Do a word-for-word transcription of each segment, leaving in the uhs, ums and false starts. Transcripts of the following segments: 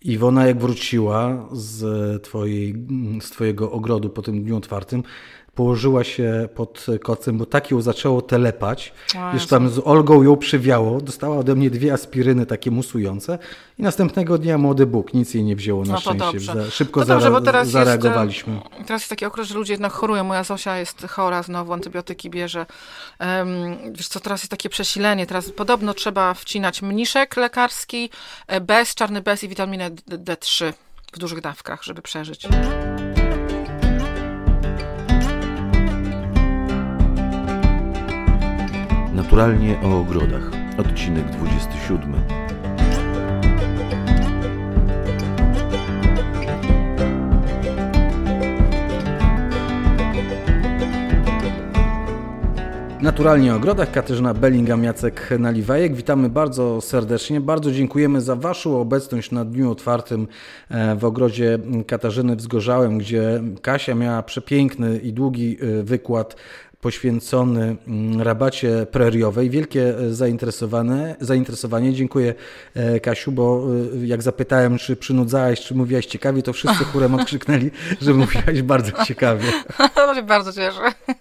Iwona, jak wróciła z, twojej, z twojego ogrodu po tym dniu otwartym, położyła się pod kocem, bo tak ją zaczęło telepać. Już tam z Olgą ją przywiało. Dostała ode mnie dwie aspiryny takie musujące i następnego dnia młody Bóg. Nic jej nie wzięło na no szczęście. Dobrze. Szybko to dobrze, zare- bo teraz zareagowaliśmy. Jest, teraz jest taki okres, że ludzie jednak chorują. Moja Zosia jest chora, znowu antybiotyki bierze. Um, wiesz co, teraz jest takie przesilenie. Teraz podobno trzeba wcinać mniszek lekarski, bez, czarny bez i witaminę D trzy w dużych dawkach, żeby przeżyć. Naturalnie o ogrodach. Odcinek dwudziesty siódmy. Naturalnie o ogrodach. Katarzyna Bellingham, Jacek Naliwajek. Witamy bardzo serdecznie. Bardzo dziękujemy za Waszą obecność na dniu otwartym w ogrodzie Katarzyny w Zgorzałem, gdzie Kasia miała przepiękny i długi wykład poświęcony rabacie preriowej. Wielkie zainteresowane, zainteresowanie. Dziękuję, Kasiu, bo jak zapytałem, czy przynudzałaś, czy mówiłaś ciekawie, to wszyscy chórem odkrzyknęli, że mówiłaś bardzo ciekawie. To się bardzo cieszę.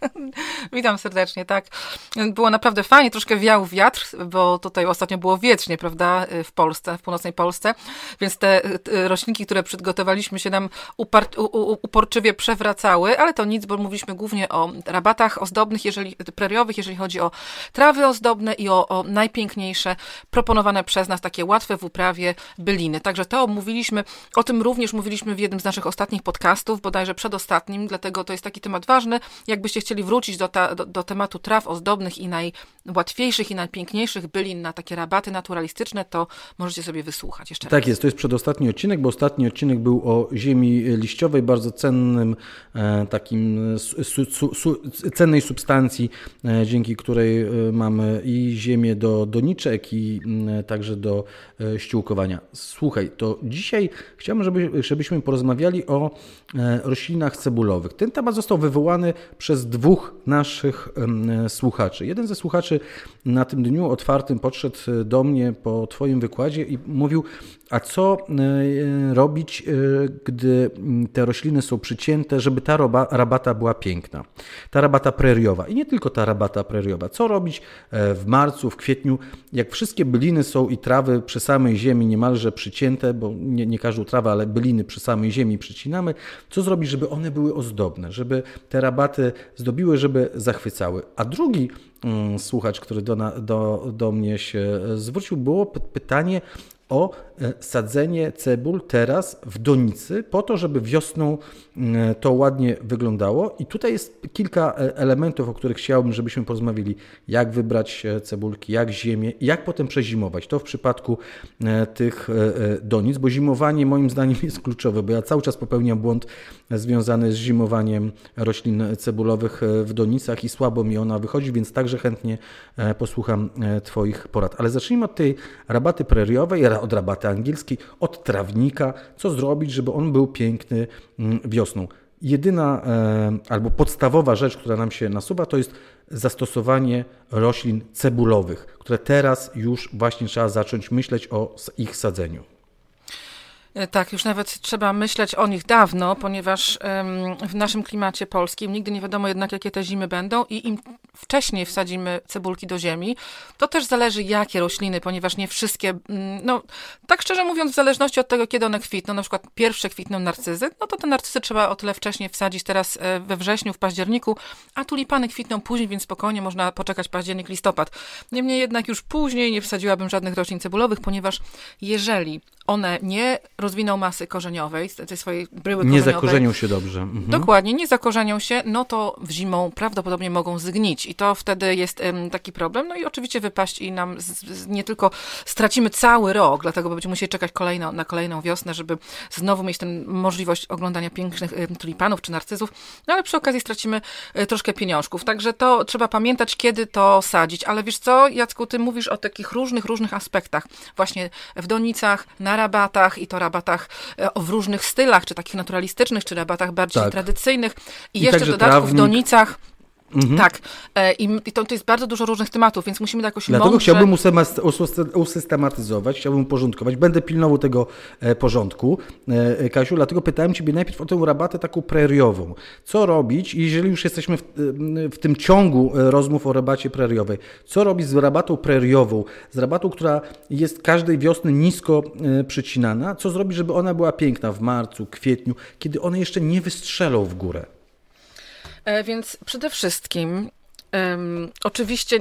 Witam serdecznie, tak. Było naprawdę fajnie, troszkę wiał wiatr, bo tutaj ostatnio było wietrznie, prawda, w Polsce, w północnej Polsce, więc te roślinki, które przygotowaliśmy się nam upar- u- uporczywie przewracały, ale to nic, bo mówiliśmy głównie o rabatach ozdobnych, jeżeli, preriowych, jeżeli chodzi o trawy ozdobne i o, o najpiękniejsze proponowane przez nas takie łatwe w uprawie byliny. Także to omówiliśmy, o tym również mówiliśmy w jednym z naszych ostatnich podcastów, bodajże przedostatnim, dlatego to jest taki temat ważny. Jakbyście chcieli wrócić do, ta, do, do tematu traw ozdobnych i najłatwiejszych i najpiękniejszych bylin na takie rabaty naturalistyczne, to możecie sobie wysłuchać jeszcze raz. Tak jest, to jest przedostatni odcinek, bo ostatni odcinek był o ziemi liściowej, bardzo cennym e, takim su, su, su, cennej substancji, e, dzięki której e, mamy i ziemię do doniczek i e, także do e, ściółkowania. Słuchaj, to dzisiaj chciałbym, żeby, żebyśmy porozmawiali o e, roślinach cebulowych. Ten temat został wywołany przez dwóch naszych e, słuchaczy. Jeden ze słuchaczy na tym dniu otwartym podszedł do mnie po Twoim wykładzie i mówił, a co e, robić, e, gdy te rośliny są przycięte, żeby ta roba, rabata była piękna. Ta rabata preriowa i nie tylko ta rabata preriowa. Co robić w marcu, w kwietniu, jak wszystkie byliny są i trawy przy samej ziemi niemalże przycięte, bo nie, nie każdą trawę, ale byliny przy samej ziemi przycinamy. Co zrobić, żeby one były ozdobne, żeby te rabaty zdobiły, żeby zachwycały. A drugi mm, słuchacz, który do, na, do, do mnie się zwrócił, było pytanie o sadzenie cebul teraz w donicy po to, żeby wiosną to ładnie wyglądało. I tutaj jest kilka elementów, o których chciałbym, żebyśmy porozmawiali. Jak wybrać cebulki, jak ziemię, jak potem przezimować. To w przypadku tych donic, bo zimowanie moim zdaniem jest kluczowe, bo ja cały czas popełniam błąd związany z zimowaniem roślin cebulowych w donicach i słabo mi ona wychodzi, więc także chętnie posłucham Twoich porad. Ale zacznijmy od tej rabaty preriowej, od rabaty angielskiej, od trawnika. Co zrobić, żeby on był piękny wiosną? Jedyna albo podstawowa rzecz, która nam się nasuwa, to jest zastosowanie roślin cebulowych, które teraz już właśnie trzeba zacząć myśleć o ich sadzeniu. Tak, już nawet trzeba myśleć o nich dawno, ponieważ w naszym klimacie polskim nigdy nie wiadomo jednak, jakie te zimy będą i im wcześniej wsadzimy cebulki do ziemi, to też zależy, jakie rośliny, ponieważ nie wszystkie, no tak szczerze mówiąc, w zależności od tego, kiedy one kwitną, na przykład pierwsze kwitną narcyzy, no to te narcyzy trzeba o tyle wcześniej wsadzić teraz we wrześniu, w październiku, a tulipany kwitną później, więc spokojnie można poczekać październik, listopad. Niemniej jednak już później nie wsadziłabym żadnych roślin cebulowych, ponieważ jeżeli one nie rozwiną masy korzeniowej, tej swojej bryły korzeniowej. Nie zakorzenią się dobrze. Mhm. Dokładnie, nie zakorzenią się, no to w zimą prawdopodobnie mogą zgnić i to wtedy jest um, taki problem. No i oczywiście wypaść i nam z, z, nie tylko stracimy cały rok, dlatego będziemy musieli czekać kolejno, na kolejną wiosnę, żeby znowu mieć tę możliwość oglądania pięknych um, tulipanów czy narcyzów, no ale przy okazji stracimy um, troszkę pieniążków. Także to trzeba pamiętać, kiedy to sadzić. Ale wiesz co, Jacku, ty mówisz o takich różnych, różnych aspektach. Właśnie w donicach, na rabatach i to rabatach w różnych stylach, czy takich naturalistycznych, czy rabatach bardziej tak. tradycyjnych. I, I jeszcze w dodatku trawnik. w donicach Mhm. Tak. I to, to jest bardzo dużo różnych tematów, więc musimy jakoś Dlatego mądrze... chciałbym usystematyzować, chciałbym uporządkować. Będę pilnował tego porządku, Kasiu, dlatego pytałem Ciebie najpierw o tę rabatę taką preriową. Co robić, jeżeli już jesteśmy w, w tym ciągu rozmów o rabacie preriowej, co robić z rabatą preriową, z rabatą, która jest każdej wiosny nisko przycinana, co zrobić, żeby ona była piękna w marcu, kwietniu, kiedy one jeszcze nie wystrzelą w górę? E, więc przede wszystkim um, oczywiście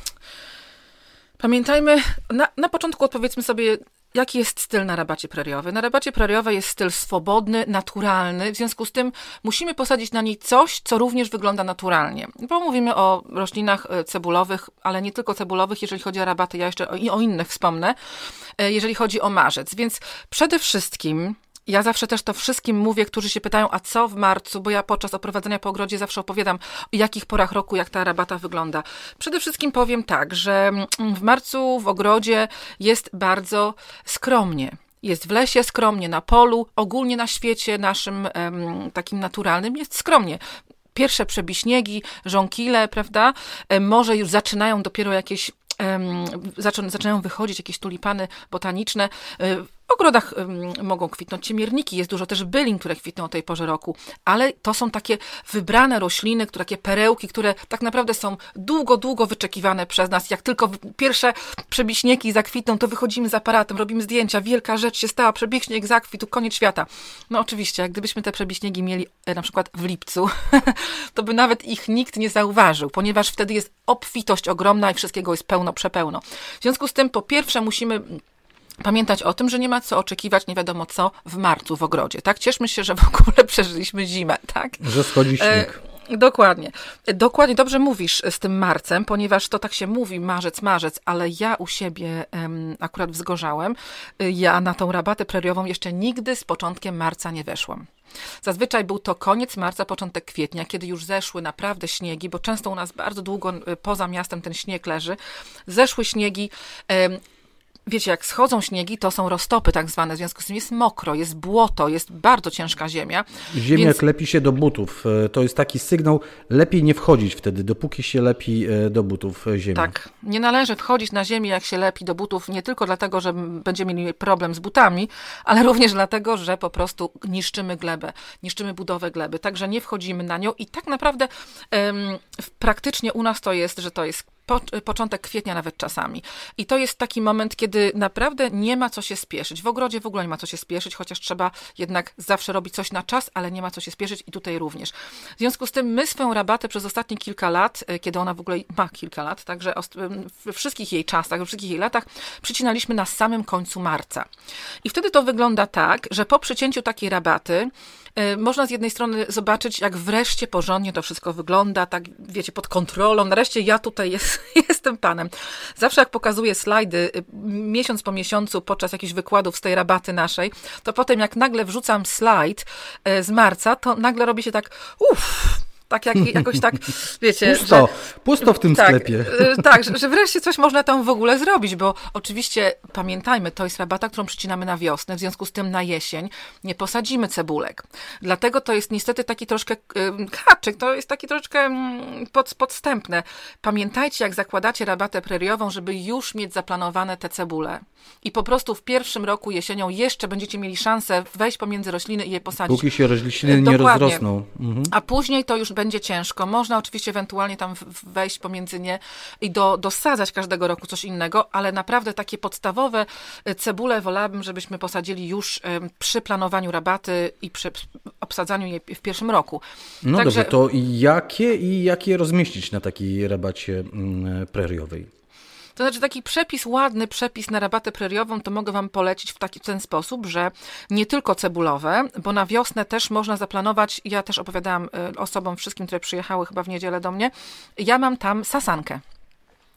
pamiętajmy, na, na początku odpowiedzmy sobie, jaki jest styl na rabacie preriowej. Na rabacie preriowej jest styl swobodny, naturalny, w związku z tym musimy posadzić na niej coś, co również wygląda naturalnie. Bo mówimy o roślinach cebulowych, ale nie tylko cebulowych, jeżeli chodzi o rabaty, ja jeszcze o, i o innych wspomnę, jeżeli chodzi o marzec. Więc przede wszystkim ja zawsze też to wszystkim mówię, którzy się pytają, a co w marcu, bo ja podczas oprowadzenia po ogrodzie zawsze opowiadam, o jakich porach roku, jak ta rabata wygląda. Przede wszystkim powiem tak, że w marcu w ogrodzie jest bardzo skromnie. Jest w lesie skromnie, na polu, ogólnie na świecie naszym em, takim naturalnym jest skromnie. Pierwsze przebiśniegi, żonkile, prawda, e, może już zaczynają dopiero jakieś, em, zaczą, zaczynają wychodzić jakieś tulipany botaniczne. E, W ogrodach um, mogą kwitnąć ciemierniki, jest dużo też bylin, które kwitną o tej porze roku, ale to są takie wybrane rośliny, które, takie perełki, które tak naprawdę są długo, długo wyczekiwane przez nas. Jak tylko pierwsze przebiśniegi zakwitną, to wychodzimy z aparatem, robimy zdjęcia, wielka rzecz się stała, przebiśnieg zakwitł, koniec świata. No oczywiście, jak gdybyśmy te przebiśniegi mieli e, na przykład w lipcu, to by nawet ich nikt nie zauważył, ponieważ wtedy jest obfitość ogromna i wszystkiego jest pełno, przepełno. W związku z tym, po pierwsze musimy pamiętać o tym, że nie ma co oczekiwać nie wiadomo co w marcu w ogrodzie, tak? Cieszmy się, że w ogóle przeżyliśmy zimę, tak? Że schodzi śnieg. E, dokładnie. Dokładnie, dobrze mówisz z tym marcem, ponieważ to tak się mówi, marzec, marzec, ale ja u siebie em, akurat wzgorzałem. Ja na tą rabatę preriową jeszcze nigdy z początkiem marca nie weszłam. Zazwyczaj był to koniec marca, początek kwietnia, kiedy już zeszły naprawdę śniegi, bo często u nas bardzo długo poza miastem ten śnieg leży. Zeszły śniegi. Em, Wiecie, jak schodzą śniegi, to są roztopy tak zwane, w związku z tym jest mokro, jest błoto, jest bardzo ciężka ziemia. Ziemia więc... lepi się do butów. To jest taki sygnał, lepiej nie wchodzić wtedy, dopóki się lepi do butów ziemia. Tak, nie należy wchodzić na ziemię, jak się lepi do butów, nie tylko dlatego, że będziemy mieli problem z butami, ale również dlatego, że po prostu niszczymy glebę, niszczymy budowę gleby, także nie wchodzimy na nią i tak naprawdę um, praktycznie u nas to jest, że to jest Po, początek kwietnia nawet czasami. I to jest taki moment, kiedy naprawdę nie ma co się spieszyć. W ogrodzie w ogóle nie ma co się spieszyć, chociaż trzeba jednak zawsze robić coś na czas, ale nie ma co się spieszyć i tutaj również. W związku z tym my swoją rabatę przez ostatnie kilka lat, kiedy ona w ogóle ma kilka lat, także we wszystkich jej czasach, we wszystkich jej latach przycinaliśmy na samym końcu marca. I wtedy to wygląda tak, że po przycięciu takiej rabaty można z jednej strony zobaczyć, jak wreszcie porządnie to wszystko wygląda, tak wiecie, pod kontrolą. Nareszcie ja tutaj jest, jestem panem. Zawsze jak pokazuję slajdy miesiąc po miesiącu podczas jakichś wykładów z tej rabaty naszej, to potem jak nagle wrzucam slajd z marca, to nagle robi się tak uff, tak jak, jakoś tak, wiecie... Pusto, że, pusto w tym tak, sklepie. Tak, że, że wreszcie coś można tam w ogóle zrobić, bo oczywiście pamiętajmy, to jest rabata, którą przycinamy na wiosnę, w związku z tym na jesień nie posadzimy cebulek. Dlatego to jest niestety taki troszkę haczyk, to jest taki troszeczkę pod, podstępne. Pamiętajcie, jak zakładacie rabatę preriową, żeby już mieć zaplanowane te cebule. I po prostu w pierwszym roku jesienią jeszcze będziecie mieli szansę wejść pomiędzy rośliny i je posadzić. Póki się rośliny nie rozrosną. Mhm. A później to już będzie ciężko. Można oczywiście ewentualnie tam wejść pomiędzy nie i do, dosadzać każdego roku coś innego, ale naprawdę takie podstawowe cebule wolałabym, żebyśmy posadzili już przy planowaniu rabaty i przy obsadzaniu jej w pierwszym roku. No Także... dobrze, to jakie i jakie rozmieścić na takiej rabacie preriowej? To znaczy taki przepis, ładny przepis na rabatę preriową, to mogę wam polecić w taki w ten sposób, że nie tylko cebulowe, bo na wiosnę też można zaplanować, ja też opowiadałam osobom wszystkim, które przyjechały chyba w niedzielę do mnie, ja mam tam sasankę.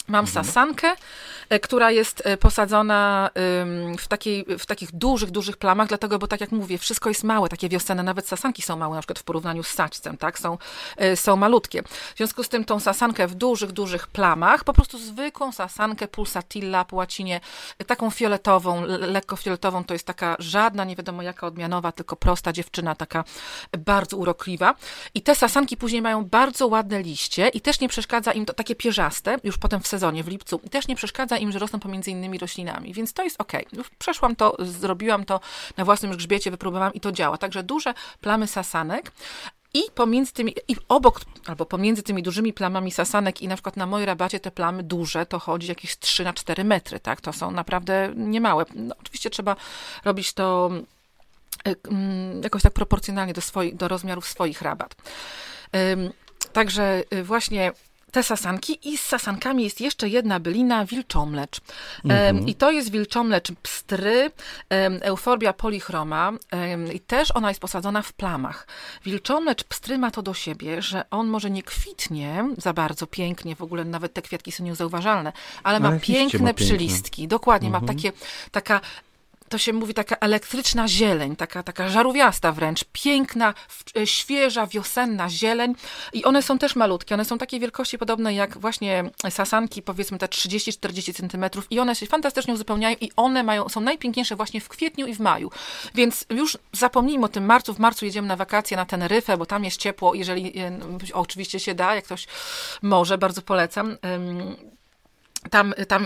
Mam mhm. sasankę, która jest posadzona w, takiej, w takich dużych, dużych plamach, dlatego, bo tak jak mówię, wszystko jest małe, takie wiosenne, nawet sasanki są małe, na przykład w porównaniu z saćcem, tak, są, są malutkie. W związku z tym tą sasankę w dużych, dużych plamach, po prostu zwykłą sasankę pulsatilla po łacinie, taką fioletową, lekko fioletową, to jest taka żadna, nie wiadomo jaka odmianowa, tylko prosta dziewczyna, taka bardzo urokliwa. I te sasanki później mają bardzo ładne liście i też nie przeszkadza im to, takie pierzaste, już potem w sezonie, w lipcu, i też nie przeszkadza im, że rosną pomiędzy innymi roślinami, więc to jest okej. Już przeszłam to, zrobiłam to na własnym grzbiecie, wypróbowałam i to działa. Także duże plamy sasanek i pomiędzy tymi, i obok, albo pomiędzy tymi dużymi plamami sasanek i na przykład na mojej rabacie te plamy duże, to chodzi jakieś trzy na cztery metry, tak? To są naprawdę niemałe. No, oczywiście trzeba robić to jakoś tak proporcjonalnie do, swoich, do rozmiarów swoich rabat. Także właśnie te sasanki i z sasankami jest jeszcze jedna bylina, wilczomlecz. Mhm. I to jest wilczomlecz pstry, Euphorbia polychroma i też ona jest posadzona w plamach. Wilczomlecz pstry ma to do siebie, że on może nie kwitnie za bardzo pięknie, w ogóle nawet te kwiatki są niezauważalne, ale ma ale piękne ma przylistki. Dokładnie, mhm. ma takie, taka to się mówi taka elektryczna zieleń, taka, taka żarówiasta wręcz, piękna, świeża, wiosenna zieleń i one są też malutkie, one są takiej wielkości podobnej jak właśnie sasanki, powiedzmy te trzydzieści czterdzieści centymetrów i one się fantastycznie uzupełniają i one mają, są najpiękniejsze właśnie w kwietniu i w maju, więc już zapomnijmy o tym marcu, w marcu jedziemy na wakacje na Teneryfę, bo tam jest ciepło, jeżeli o, oczywiście się da, jak ktoś może, bardzo polecam. Tam, tam,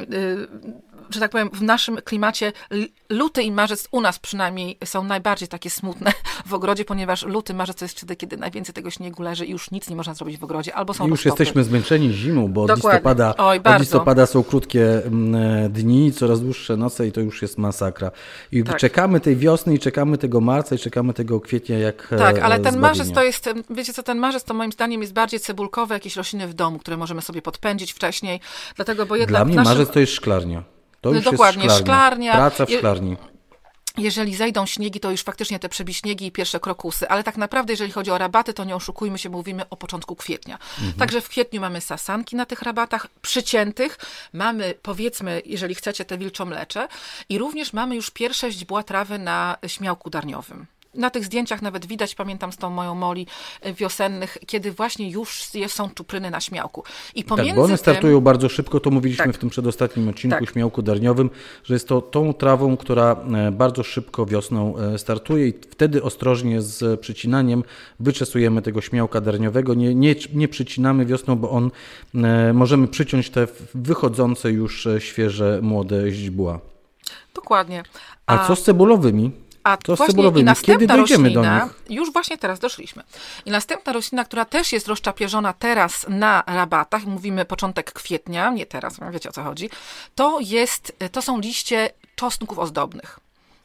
że tak powiem, w naszym klimacie luty i marzec u nas przynajmniej są najbardziej takie smutne w ogrodzie, ponieważ luty, marzec to jest wtedy, kiedy najwięcej tego śniegu leży i już nic nie można zrobić w ogrodzie, albo są I już roztopy. Jesteśmy zmęczeni zimą, bo od listopada, Oj, od listopada są krótkie dni, coraz dłuższe noce i to już jest masakra. I tak. czekamy tej wiosny i czekamy tego marca i czekamy tego kwietnia jak Tak, ale ten zbawienia. marzec to jest, wiecie co, ten marzec to moim zdaniem jest bardziej cebulkowe, jakieś rośliny w domu, które możemy sobie podpędzić wcześniej, dlatego, bo jednak Dla mnie naszym... marzec to jest szklarnia. To już Dokładnie, jest szklarnia. szklarnia. Praca w szklarni. Jeżeli zejdą śniegi, to już faktycznie te przebiśniegi i pierwsze krokusy, ale tak naprawdę, jeżeli chodzi o rabaty, to nie oszukujmy się, mówimy o początku kwietnia. Mhm. Także w kwietniu mamy sasanki na tych rabatach przyciętych, mamy, powiedzmy, jeżeli chcecie, te wilczomlecze i również mamy już pierwsze źdźbła trawy na śmiałku darniowym. Na tych zdjęciach nawet widać, pamiętam z tą moją Moli wiosennych, kiedy właśnie już są czupryny na śmiałku. I pomiędzy tak, bo one tym... startują bardzo szybko, to mówiliśmy tak. w tym przedostatnim odcinku tak. śmiałku darniowym, że jest to tą trawą, która bardzo szybko wiosną startuje i wtedy ostrożnie z przycinaniem wyczesujemy tego śmiałka darniowego. Nie, nie, nie przycinamy wiosną, bo on możemy przyciąć te wychodzące już świeże, młode źdźbła. Dokładnie. A, A co z cebulowymi? A to właśnie i następna Kiedy dojdziemy roślina, do nich? Już właśnie teraz doszliśmy. I następna roślina, która też jest rozczapieżona teraz na rabatach, mówimy początek kwietnia, nie teraz, wiecie o co chodzi, to, jest, to są liście czosnków ozdobnych.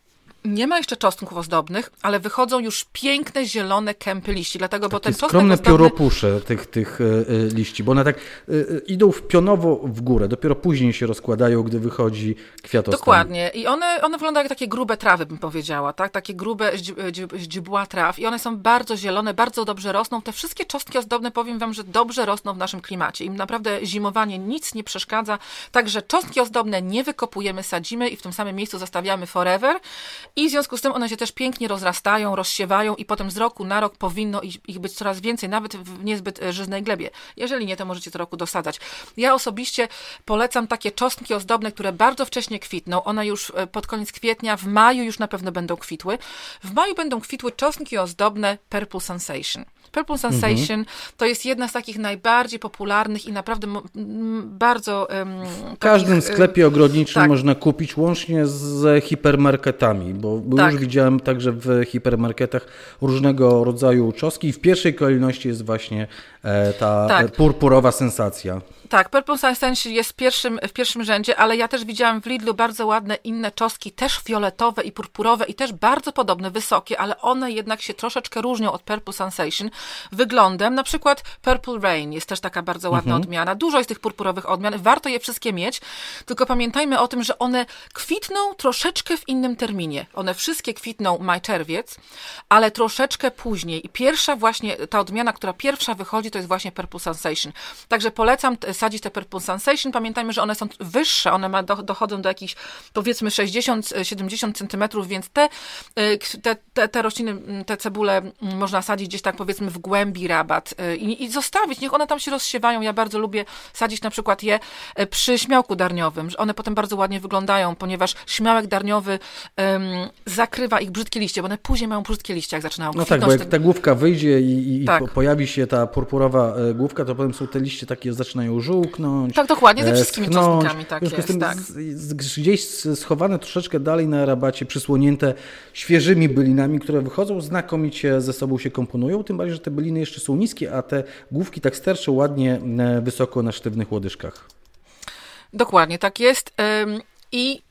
Nie ma jeszcze czosnków ozdobnych, ale wychodzą już piękne, zielone kępy liści, dlatego, bo ten czosnek skromne ozdobny... pióropusze tych, tych y, liści, bo one tak y, idą pionowo w górę, dopiero później się rozkładają, gdy wychodzi kwiatostan. Dokładnie. I one, one wyglądają jak takie grube trawy, bym powiedziała, tak? Takie grube źdźbła traw i one są bardzo zielone, bardzo dobrze rosną. Te wszystkie czosnki ozdobne, powiem wam, że dobrze rosną w naszym klimacie. Im naprawdę zimowanie nic nie przeszkadza, także czosnki ozdobne nie wykopujemy, sadzimy i w tym samym miejscu zostawiamy forever. I w związku z tym one się też pięknie rozrastają, rozsiewają i potem z roku na rok powinno ich być coraz więcej, nawet w niezbyt żyznej glebie. Jeżeli nie, to możecie co roku dosadzać. Ja osobiście polecam takie czosnki ozdobne, które bardzo wcześnie kwitną. One już pod koniec kwietnia, w maju już na pewno będą kwitły. W maju będą kwitły czosnki ozdobne Purple Sensation. Purple Sensation mhm. to jest jedna z takich najbardziej popularnych i naprawdę m, bardzo... Um, w każdym takich, sklepie ogrodniczym tak. można kupić, łącznie z hipermarketami, bo, bo tak. już widziałem także w hipermarketach różnego rodzaju czosnki i w pierwszej kolejności jest właśnie e, ta tak. purpurowa sensacja. Tak, Purple Sensation jest pierwszym, w pierwszym rzędzie, ale ja też widziałam w Lidlu bardzo ładne inne czosnki, też fioletowe i purpurowe i też bardzo podobne, wysokie, ale one jednak się troszeczkę różnią od Purple Sensation wyglądem. Na przykład Purple Rain jest też taka bardzo ładna mhm. odmiana. Dużo jest tych purpurowych odmian. Warto je wszystkie mieć, tylko pamiętajmy o tym, że one kwitną troszeczkę w innym terminie. One wszystkie kwitną maj-czerwiec, ale troszeczkę później. I pierwsza właśnie, ta odmiana, która pierwsza wychodzi, to jest właśnie Purple Sensation. Także polecam sadzić te Purple Sensation. Pamiętajmy, że one są wyższe, one ma, dochodzą do jakichś powiedzmy sześćdziesiąt do siedemdziesięciu centymetrów, więc te, te, te, te rośliny, te cebule można sadzić gdzieś tak powiedzmy w głębi rabat i, i zostawić, niech one tam się rozsiewają. Ja bardzo lubię sadzić na przykład je przy śmiałku darniowym. One potem bardzo ładnie wyglądają, ponieważ śmiałek darniowy um, zakrywa ich brzydkie liście, bo one później mają brzydkie liście, jak zaczynają No kwitnąć. tak, bo jak ta główka wyjdzie i, i tak. pojawi się ta purpurowa główka, to potem są te liście takie, zaczynają żółknąć. Tak, dokładnie, ze wszystkimi schnąć. czosnkami tak jest. Tym tak. z, z, gdzieś schowane troszeczkę dalej na rabacie, przysłonięte świeżymi bylinami, które wychodzą, znakomicie ze sobą się komponują, tym bardziej, że te byliny jeszcze są niskie, a te główki tak sterczą ładnie wysoko na sztywnych łodyżkach. Dokładnie, tak jest. I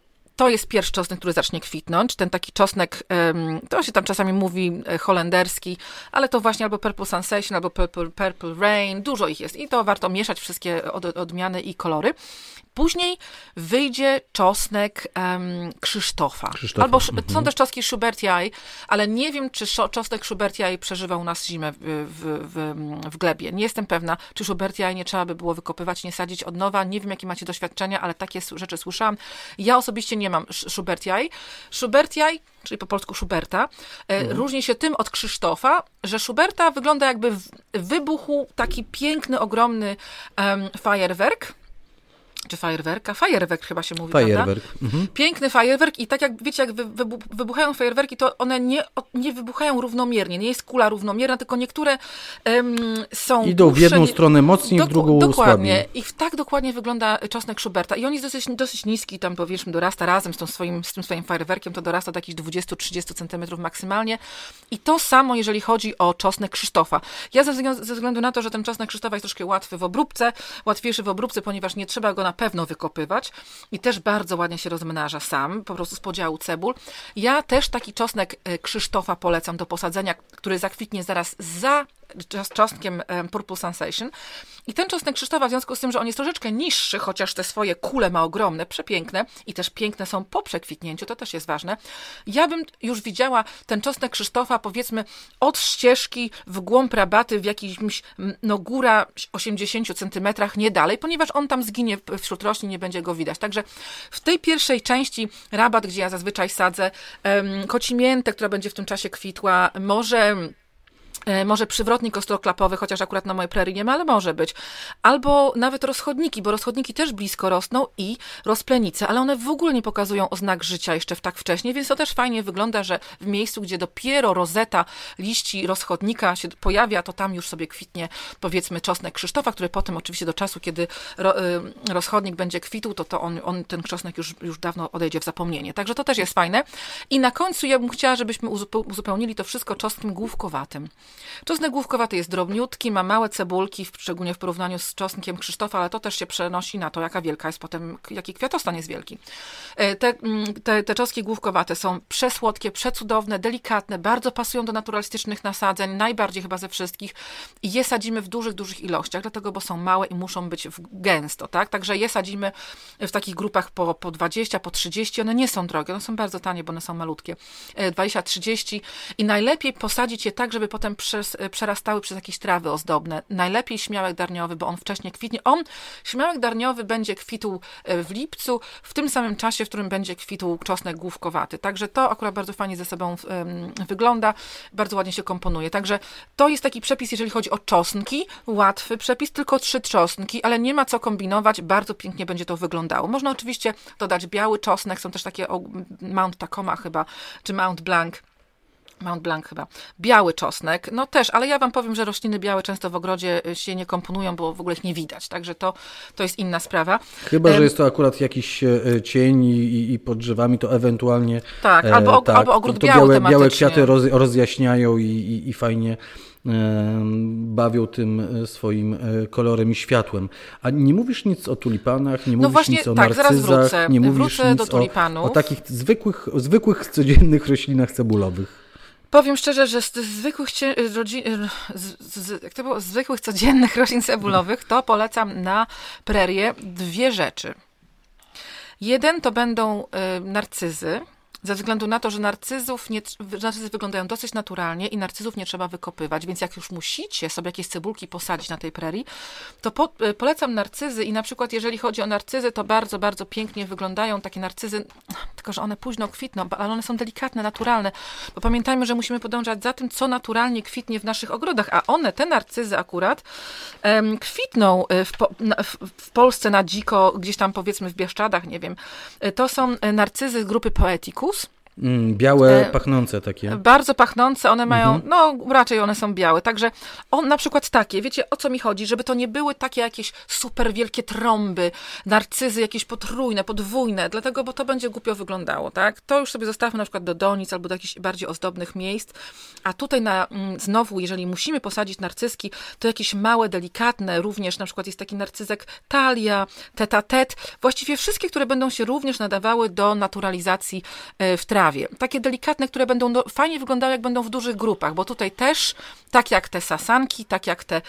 to jest pierwszy czosnek, który zacznie kwitnąć. Ten taki czosnek, to się tam czasami mówi holenderski, ale to właśnie albo Purple Sensation, albo Purple, Purple Rain, dużo ich jest i to warto mieszać wszystkie od, odmiany i kolory. Później wyjdzie czosnek um, Krzysztofa. Krzysztofa. Albo mm-hmm. są też czosnki Schubertii, ale nie wiem, czy czosnek Schubertii przeżywa u nas zimę w, w, w, w glebie. Nie jestem pewna, czy Schubertii nie trzeba by było wykopywać, nie sadzić od nowa. Nie wiem, jakie macie doświadczenia, ale takie rzeczy słyszałam. Ja osobiście nie mam Schubertii. Schubertii, czyli po polsku Schuberta, mm. różni się tym od Krzysztofa, że Schuberta wygląda jakby wybuchł taki piękny, ogromny um, fajerwerk. Czy fajerwerka? Fajerwerk chyba się mówi, fajerwerk. prawda? Mhm. Piękny fajerwerk i tak jak wiecie, jak wybuchają fajerwerki, to one nie, nie wybuchają równomiernie. Nie jest kula równomierna, tylko niektóre um, są idą dłuższe, w jedną stronę mocniej, w drugą dokładnie. słabiej. I tak dokładnie wygląda czosnek Schuberta. I on jest dosyć, dosyć niski, tam powiedzmy dorasta razem z, tą swoim, z tym swoim fajerwerkiem, to dorasta do jakichś dwudziestu do trzydziestu centymetrów maksymalnie. I to samo, jeżeli chodzi o czosnek Krzysztofa. Ja ze względu, ze względu na to, że ten czosnek Krzysztofa jest troszkę łatwy w obróbce, łatwiejszy w obróbce, ponieważ nie trzeba go na pewno wykopywać i też bardzo ładnie się rozmnaża sam, po prostu z podziału cebul. Ja też taki czosnek Krzysztofa polecam do posadzenia, który zakwitnie zaraz za czosnkiem Purple Sensation. I ten czosnek Krzysztofa, w związku z tym, że on jest troszeczkę niższy, chociaż te swoje kule ma ogromne, przepiękne i też piękne są po przekwitnięciu, to też jest ważne. Ja bym już widziała ten czosnek Krzysztofa, powiedzmy, od ścieżki w głąb rabaty w jakimś, no góra osiemdziesięciu centymetrach, nie dalej, ponieważ on tam zginie wśród roślin, nie będzie go widać. Także w tej pierwszej części rabat, gdzie ja zazwyczaj sadzę um, kocimiętę, która będzie w tym czasie kwitła, może... Może przywrotnik ostroklapowy, chociaż akurat na mojej prerii nie ma, ale może być. Albo nawet rozchodniki, bo rozchodniki też blisko rosną i rozplenice, ale one w ogóle nie pokazują oznak życia jeszcze w tak wcześnie, więc to też fajnie wygląda, że w miejscu, gdzie dopiero rozeta liści rozchodnika się pojawia, to tam już sobie kwitnie, powiedzmy, czosnek Krzysztofa, który potem oczywiście do czasu, kiedy ro, y, rozchodnik będzie kwitł, to, to on, on, ten czosnek już, już dawno odejdzie w zapomnienie. Także to też jest fajne. I na końcu ja bym chciała, żebyśmy uzupełnili to wszystko czosnkiem główkowatym. Czosnek główkowaty jest drobniutki, ma małe cebulki, szczególnie w porównaniu z czosnkiem Krzysztofa, ale to też się przenosi na to, jaka wielka jest potem, jaki kwiatostan jest wielki. Te, te, te czosnki główkowate są przesłodkie, przecudowne, delikatne, bardzo pasują do naturalistycznych nasadzeń, najbardziej chyba ze wszystkich. I je sadzimy w dużych, dużych ilościach, dlatego, bo są małe i muszą być gęsto, tak? Także je sadzimy w takich grupach po, po dwadzieścia, po trzydzieści, one nie są drogie, one są bardzo tanie, bo one są malutkie. dwadzieścia trzydzieści i najlepiej posadzić je tak, żeby potem Przez, przerastały przez jakieś trawy ozdobne. Najlepiej śmiałek darniowy, bo on wcześniej kwitnie. On, śmiałek darniowy będzie kwitł w lipcu, w tym samym czasie, w którym będzie kwitł czosnek główkowaty. Także to akurat bardzo fajnie ze sobą um, wygląda, bardzo ładnie się komponuje. Także to jest taki przepis, jeżeli chodzi o czosnki, łatwy przepis, tylko trzy czosnki, ale nie ma co kombinować, bardzo pięknie będzie to wyglądało. Można oczywiście dodać biały czosnek, są też takie o, Mount Tacoma chyba, czy Mount Blanc, Mount Blanc chyba. Biały czosnek, no też, ale ja wam powiem, że rośliny białe często w ogrodzie się nie komponują, bo w ogóle ich nie widać, także to, to jest inna sprawa. Chyba, że jest to akurat jakiś cień i, i pod drzewami, to ewentualnie... Tak, albo, e, tak, albo ogród to, to biały białe, białe tematycznie. kwiaty roz, rozjaśniają i, i, i fajnie e, bawią tym swoim kolorem i światłem. A nie mówisz nic o tulipanach, nie mówisz no właśnie, nic o tak, narcyzach, zaraz wrócę. nie mówisz wrócę nic do tulipanów. o, o takich zwykłych, zwykłych, codziennych roślinach cebulowych. Powiem szczerze, że z zwykłych, rodzin, z, z, jak to było, zwykłych codziennych roślin cebulowych to polecam na prerię dwie rzeczy. Jeden to będą y, narcyzy, ze względu na to, że narcyzów nie, narcyzy wyglądają dosyć naturalnie i narcyzów nie trzeba wykopywać, więc jak już musicie sobie jakieś cebulki posadzić na tej prerii, to po, polecam narcyzy i na przykład jeżeli chodzi o narcyzy, to bardzo, bardzo pięknie wyglądają takie narcyzy, tylko że one późno kwitną, ale one są delikatne, naturalne, bo pamiętajmy, że musimy podążać za tym, co naturalnie kwitnie w naszych ogrodach, a one, te narcyzy akurat um, kwitną w, po, na, w, w Polsce na dziko, gdzieś tam powiedzmy w Bieszczadach, nie wiem. To są narcyzy grupy Poeticus. Mm, białe, pachnące takie. Bardzo pachnące, one mają, mhm. no raczej one są białe, także on na przykład takie, wiecie o co mi chodzi, żeby to nie były takie jakieś super wielkie trąby, narcyzy jakieś potrójne, podwójne, dlatego, bo to będzie głupio wyglądało, tak? To już sobie zostawmy na przykład do donic albo do jakichś bardziej ozdobnych miejsc, a tutaj na, znowu, jeżeli musimy posadzić narcyzki, to jakieś małe, delikatne, również na przykład jest taki narcyzek talia, tete-a-tete, właściwie wszystkie, które będą się również nadawały do naturalizacji w trawie. Takie delikatne, które będą do, fajnie wyglądały, jak będą w dużych grupach, bo tutaj też, tak jak te sasanki, tak jak te,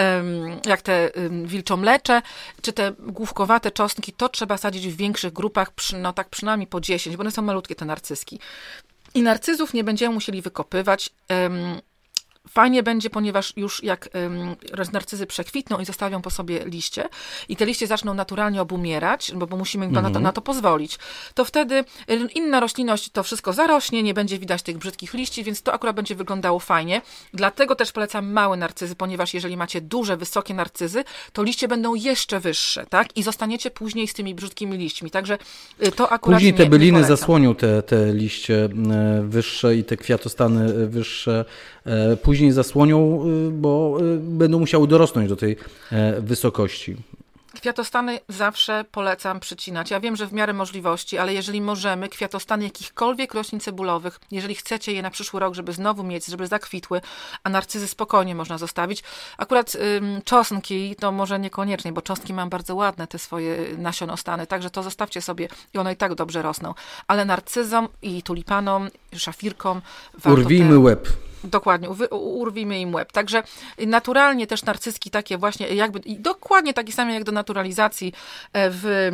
um, jak te um, wilczomlecze, czy te główkowate czosnki, to trzeba sadzić w większych grupach, przy, no tak przynajmniej po dziesięć, bo one są malutkie, te narcyzki. I narcyzów nie będziemy musieli wykopywać. Um, Fajnie będzie, ponieważ już jak um, narcyzy przekwitną i zostawią po sobie liście i te liście zaczną naturalnie obumierać, bo, bo musimy mm-hmm. na, to, na to pozwolić, to wtedy inna roślinność to wszystko zarośnie, nie będzie widać tych brzydkich liści, więc to akurat będzie wyglądało fajnie. Dlatego też polecam małe narcyzy, ponieważ jeżeli macie duże, wysokie narcyzy, to liście będą jeszcze wyższe, tak? I zostaniecie później z tymi brzydkimi liśćmi. Także to akurat Później te nie, byliny nie zasłonią te, te liście wyższe i te kwiatostany wyższe. Później zasłonią, bo będą musiały dorosnąć do tej wysokości. Kwiatostany zawsze polecam przycinać. Ja wiem, że w miarę możliwości, ale jeżeli możemy, kwiatostany jakichkolwiek roślin cebulowych, jeżeli chcecie je na przyszły rok, żeby znowu mieć, żeby zakwitły, a narcyzy spokojnie można zostawić. Akurat ym, czosnki to może niekoniecznie, bo czosnki mam bardzo ładne, te swoje nasionostany, także to zostawcie sobie i one i tak dobrze rosną. Ale narcyzom i tulipanom, szafirkom urwijmy te... łeb. Dokładnie, urwijmy im łeb. Także naturalnie też narcyzki takie właśnie jakby, i dokładnie takie same jak do naturalizacji w,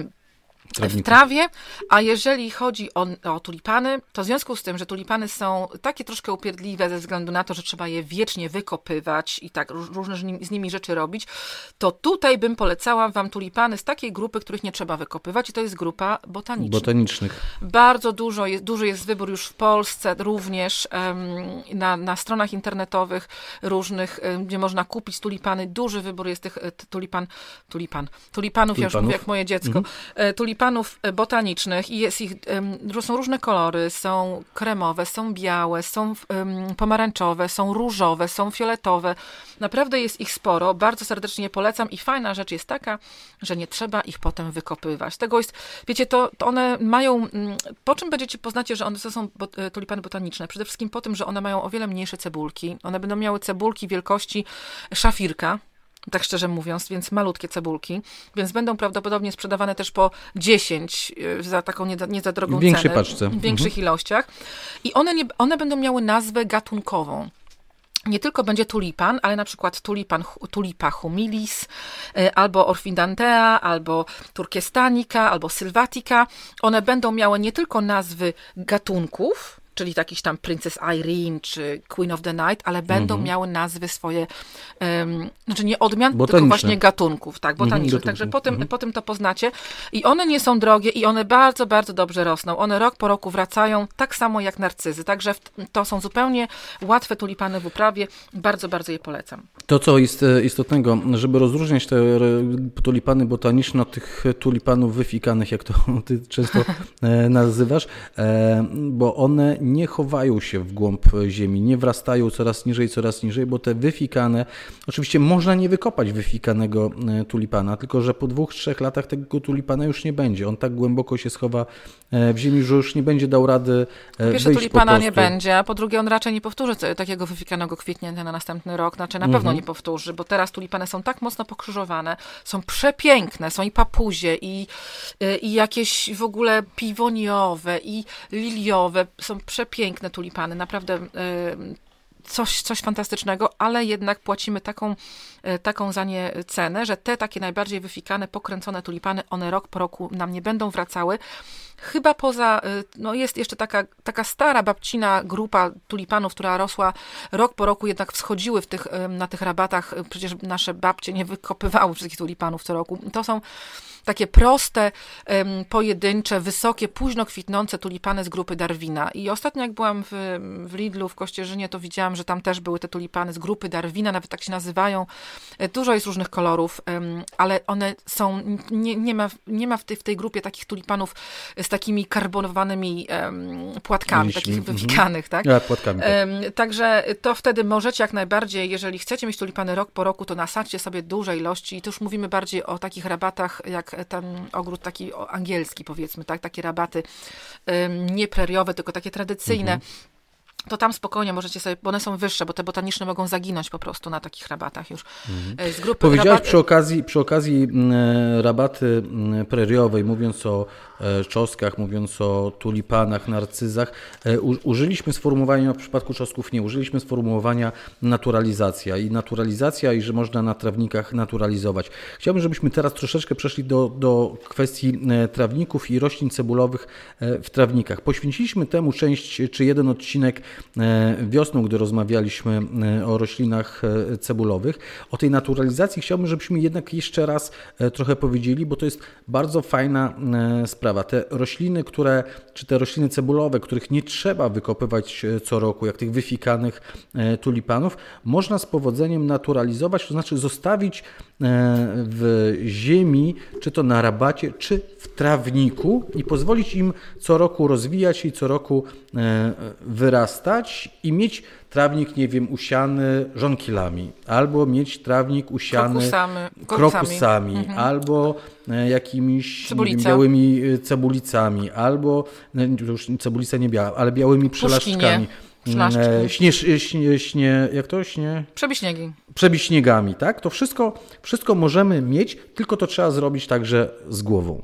w trawie, a jeżeli chodzi o, o tulipany, to w związku z tym, że tulipany są takie troszkę upierdliwe ze względu na to, że trzeba je wiecznie wykopywać i tak różne z nimi rzeczy robić, to tutaj bym polecała wam tulipany z takiej grupy, których nie trzeba wykopywać i to jest grupa botaniczna. Botanicznych. Bardzo dużo jest, duży jest wybór już w Polsce, również um, na, na stronach internetowych różnych, um, gdzie można kupić tulipany. Duży wybór jest tych tulipan, tulipan, tulipanów, tulipanów. Ja już mówię jak moje dziecko. Mhm. Tulipanów botanicznych i jest ich, um, są różne kolory, są kremowe, są białe, są um, pomarańczowe, są różowe, są fioletowe. Naprawdę jest ich sporo, bardzo serdecznie je polecam i fajna rzecz jest taka, że nie trzeba ich potem wykopywać. Tego jest, wiecie, to, to one mają, po czym będziecie poznacie, że one to są bot, tulipany botaniczne? Przede wszystkim po tym, że one mają o wiele mniejsze cebulki. One będą miały cebulki wielkości szafirka, tak szczerze mówiąc, więc malutkie cebulki, więc będą prawdopodobnie sprzedawane też po dziesięć za taką nie, nie za drogą w większej cenę, paczce. W większych mhm. ilościach. I one, nie, one będą miały nazwę gatunkową. Nie tylko będzie tulipan, ale na przykład tulipan, tulipa humilis, albo orfidantea, albo turkestanica, albo sylvatica. One będą miały nie tylko nazwy gatunków, czyli jakiś tam Princess Irene, czy Queen of the Night, ale będą mm-hmm. miały nazwy swoje, um, znaczy nie odmian, botaniczne. Tylko właśnie gatunków, tak, botanicznych. Mm-hmm, Także po tym, mm-hmm. po tym to poznacie. I one nie są drogie i one bardzo, bardzo dobrze rosną. One rok po roku wracają, tak samo jak narcyzy. Także to są zupełnie łatwe tulipany w uprawie. Bardzo, bardzo je polecam. To, co jest istotnego, żeby rozróżniać te tulipany botaniczne od tych tulipanów wyfikanych, jak to ty często nazywasz, bo one nie chowają się w głąb ziemi, nie wrastają coraz niżej, coraz niżej, bo te wyfikane, oczywiście można nie wykopać wyfikanego tulipana, tylko że po dwóch, trzech latach tego tulipana już nie będzie. On tak głęboko się schowa w ziemi, że już nie będzie dał rady po pierwsze, wyjść tulipana po nie będzie, a po drugie on raczej nie powtórzy takiego wyfikanego kwitnięcia na następny rok, znaczy na pewno mhm. nie powtórzy, bo teraz tulipany są tak mocno pokrzyżowane, są przepiękne, są i papuzie, i, i jakieś w ogóle piwoniowe, i liliowe, są przepiękne tulipany, naprawdę coś, coś fantastycznego, ale jednak płacimy taką, taką za nie cenę, że te takie najbardziej wyfikane, pokręcone tulipany, one rok po roku nam nie będą wracały. Chyba poza, no jest jeszcze taka, taka stara babcina grupa tulipanów, która rosła rok po roku, jednak wschodziły w tych, na tych rabatach. Przecież nasze babcie nie wykopywały wszystkich tulipanów co roku. To są takie proste, pojedyncze, wysokie, późno kwitnące tulipany z grupy Darwina. I ostatnio jak byłam w, w Lidlu w Kościerzynie, to widziałam, że tam też były te tulipany z grupy Darwina, nawet tak się nazywają. Dużo jest różnych kolorów, ale one są, nie, nie ma, nie ma w, tej, w tej grupie takich tulipanów z takimi karbonowanymi płatkami, Liśmi. takich wypikanych, tak? Ja, płatkami. Tak. Także to wtedy możecie jak najbardziej, jeżeli chcecie mieć tulipany rok po roku, to nasadźcie sobie duże ilości i to już mówimy bardziej o takich rabatach, jak ten ogród taki angielski, powiedzmy, tak? Takie rabaty nie preriowe, tylko takie tradycyjne. Mhm. To tam spokojnie możecie sobie, bo one są wyższe, bo te botaniczne mogą zaginąć po prostu na takich rabatach już. Mhm. Z grupy Powiedziałaś rabaty... przy okazji, przy okazji rabaty preriowej, mówiąc o czosnkach, mówiąc o tulipanach, narcyzach, użyliśmy sformułowania, w przypadku czosnków nie, użyliśmy sformułowania naturalizacja i naturalizacja i że można na trawnikach naturalizować. Chciałbym, żebyśmy teraz troszeczkę przeszli do, do kwestii trawników i roślin cebulowych w trawnikach. Poświęciliśmy temu część, czy jeden odcinek wiosną, gdy rozmawialiśmy o roślinach cebulowych. O tej naturalizacji chciałbym, żebyśmy jednak jeszcze raz trochę powiedzieli, bo to jest bardzo fajna sprawa. Te rośliny, które, czy te rośliny cebulowe, których nie trzeba wykopywać co roku, jak tych wyfikanych tulipanów, można z powodzeniem naturalizować, to znaczy zostawić w ziemi, czy to na rabacie, czy w trawniku i pozwolić im co roku rozwijać się i co roku wyrastać i mieć trawnik, nie wiem, usiany żonkilami, albo mieć trawnik usiany krokusami, krokusami mhm. albo jakimiś nie wiem, białymi cebulicami, albo już cebulica nie biała, ale białymi przylaszczkami. Śnie, śnie, śnie, jak to? Śnie? Przebiśniegi. Przebiśniegami, tak? To wszystko, wszystko możemy mieć, tylko to trzeba zrobić także z głową.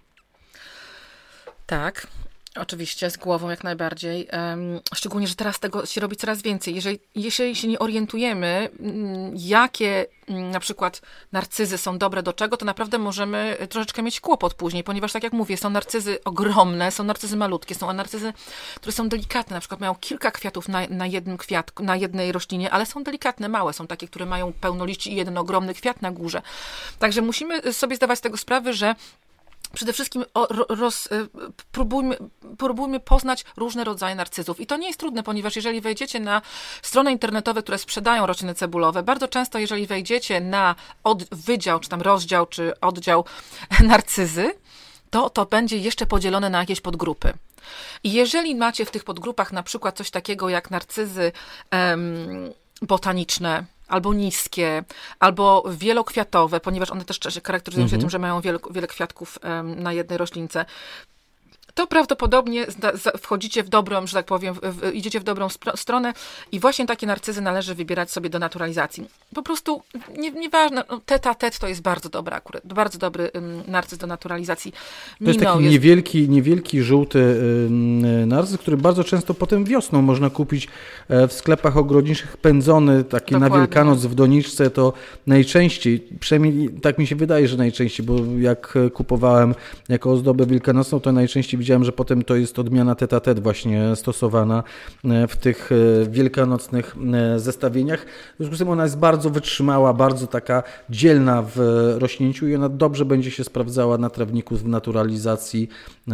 Tak. Oczywiście, z głową jak najbardziej. Um, szczególnie, że teraz tego się robi coraz więcej. Jeżeli, jeżeli się nie orientujemy, jakie na przykład narcyzy są dobre do czego, to naprawdę możemy troszeczkę mieć kłopot później, ponieważ tak jak mówię, są narcyzy ogromne, są narcyzy malutkie, są narcyzy, które są delikatne, na przykład mają kilka kwiatów na, na jednym kwiatku, na jednej roślinie, ale są delikatne, małe, są takie, które mają pełno liści i jeden ogromny kwiat na górze. Także musimy sobie zdawać z tego sprawę, że przede wszystkim roz, próbujmy, próbujmy poznać różne rodzaje narcyzów. I to nie jest trudne, ponieważ jeżeli wejdziecie na strony internetowe, które sprzedają rośliny cebulowe, bardzo często jeżeli wejdziecie na od, wydział, czy tam rozdział, czy oddział narcyzy, to to będzie jeszcze podzielone na jakieś podgrupy. I jeżeli macie w tych podgrupach na przykład coś takiego jak narcyzy em, botaniczne, albo niskie, albo wielokwiatowe, ponieważ one też charakteryzują się mm-hmm. tym, że mają wiele, wiele kwiatków um, na jednej roślince, to prawdopodobnie wchodzicie w dobrą, że tak powiem, w, idziecie w dobrą spro- stronę i właśnie takie narcyzy należy wybierać sobie do naturalizacji. Po prostu nie, nieważne, no, teta tet to jest bardzo dobry akurat, bardzo dobry um, narcyz do naturalizacji. To jest taki jest... niewielki, niewielki żółty um, narcyz, który bardzo często potem wiosną można kupić w sklepach ogrodniczych, pędzony, taki Dokładnie. Na Wielkanoc w doniczce, to najczęściej, przynajmniej tak mi się wydaje, że najczęściej, bo jak kupowałem jako ozdobę wielkanocną, to najczęściej widziałem, że potem to jest odmiana tete a tete właśnie stosowana w tych wielkanocnych zestawieniach. W związku z tym ona jest bardzo wytrzymała, bardzo taka dzielna w rośnięciu i ona dobrze będzie się sprawdzała na trawniku w naturalizacji,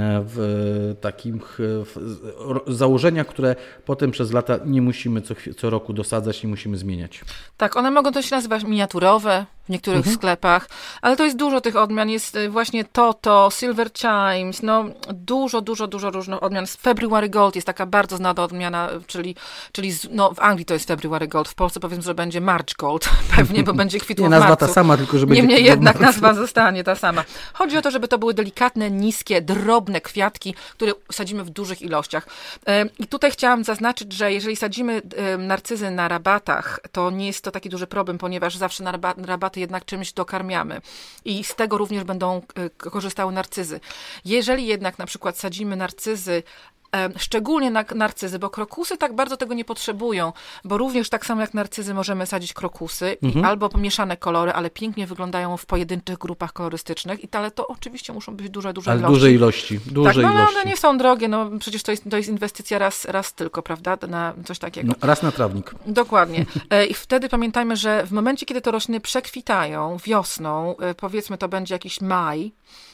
w takich w założeniach, które potem przez lata nie musimy co, co roku dosadzać, nie musimy zmieniać. Tak, one mogą to się nazywać miniaturowe w niektórych mhm. sklepach, ale to jest dużo tych odmian. Jest właśnie Toto, Silver Chimes, no dużo, dużo, dużo różnych odmian. February Gold jest taka bardzo znana odmiana, czyli, czyli no, w Anglii to jest February Gold, w Polsce powiedzmy, że będzie March Gold, pewnie, bo będzie kwitło w marcu. Nazwa ta sama, tylko że będzie Niemniej jednak nazwa zostanie ta sama. Chodzi o to, żeby to były delikatne, niskie, drobne kwiatki, które sadzimy w dużych ilościach. I tutaj chciałam zaznaczyć, że jeżeli sadzimy narcyzy na rabatach, to nie jest to taki duży problem, ponieważ zawsze na rabaty jednak czymś dokarmiamy i z tego również będą korzystały narcyzy. Jeżeli jednak na przykład sadzimy narcyzy Szczególnie na narcyzy, bo krokusy tak bardzo tego nie potrzebują, bo również tak samo jak narcyzy możemy sadzić krokusy mhm. i albo pomieszane kolory, ale pięknie wyglądają w pojedynczych grupach kolorystycznych, i ale to oczywiście muszą być duże, duże ale ilości. duże ilości. Duże tak, no, ilości. ale one nie są drogie, no przecież to jest, to jest inwestycja raz, raz tylko, prawda, na coś takiego. No, raz na trawnik. Dokładnie. I wtedy pamiętajmy, że w momencie, kiedy te rośliny przekwitają wiosną, powiedzmy to będzie jakiś maj,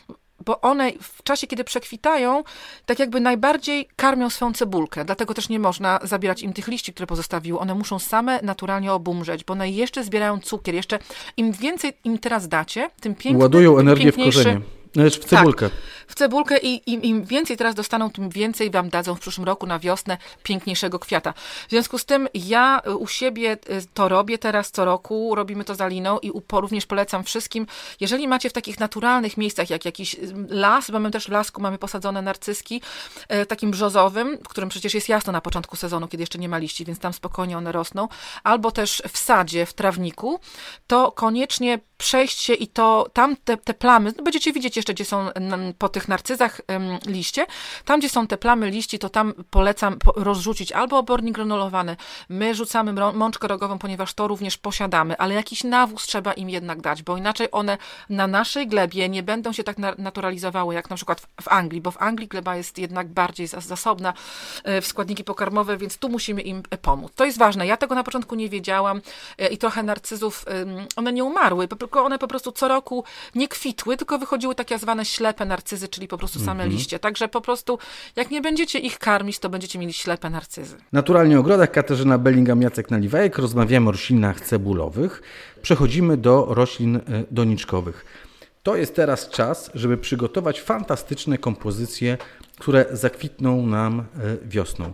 bo one w czasie, kiedy przekwitają, tak jakby najbardziej karmią swoją cebulkę. Dlatego też nie można zabierać im tych liści, które pozostawiły. One muszą same naturalnie obumrzeć, bo one jeszcze zbierają cukier. Jeszcze im więcej im teraz dacie, tym piękniej. Ładują energię w korzenie. W cebulkę. Tak, w cebulkę i im, im więcej teraz dostaną, tym więcej wam dadzą w przyszłym roku na wiosnę piękniejszego kwiata. W związku z tym ja u siebie to robię teraz co roku, robimy to z Aliną i również polecam wszystkim, jeżeli macie w takich naturalnych miejscach, jak jakiś las, bo my też w lasku mamy posadzone narcyzki, takim brzozowym, w którym przecież jest jasno na początku sezonu, kiedy jeszcze nie ma liści, więc tam spokojnie one rosną, albo też w sadzie, w trawniku, to koniecznie przejść się i to tam te, te plamy, no będziecie widzieć jeszcze, gdzie są po tych narcyzach um, liście, tam, gdzie są te plamy liści, to tam polecam rozrzucić albo obornik granulowany. My rzucamy mączkę rogową, ponieważ to również posiadamy, ale jakiś nawóz trzeba im jednak dać, bo inaczej one na naszej glebie nie będą się tak naturalizowały, jak na przykład w, w Anglii, bo w Anglii gleba jest jednak bardziej zasobna w składniki pokarmowe, więc tu musimy im pomóc. To jest ważne. Ja tego na początku nie wiedziałam i trochę narcyzów, one nie umarły, tylko one po prostu co roku nie kwitły, tylko wychodziły takie zwane ślepe narcyzy, czyli po prostu same mm-hmm. liście. Także po prostu jak nie będziecie ich karmić, to będziecie mieli ślepe narcyzy. Naturalnie o ogrodach. Katarzyna Bellingham, Jacek Naliwajek. Rozmawiamy o roślinach cebulowych. Przechodzimy do roślin doniczkowych. To jest teraz czas, żeby przygotować fantastyczne kompozycje, które zakwitną nam wiosną.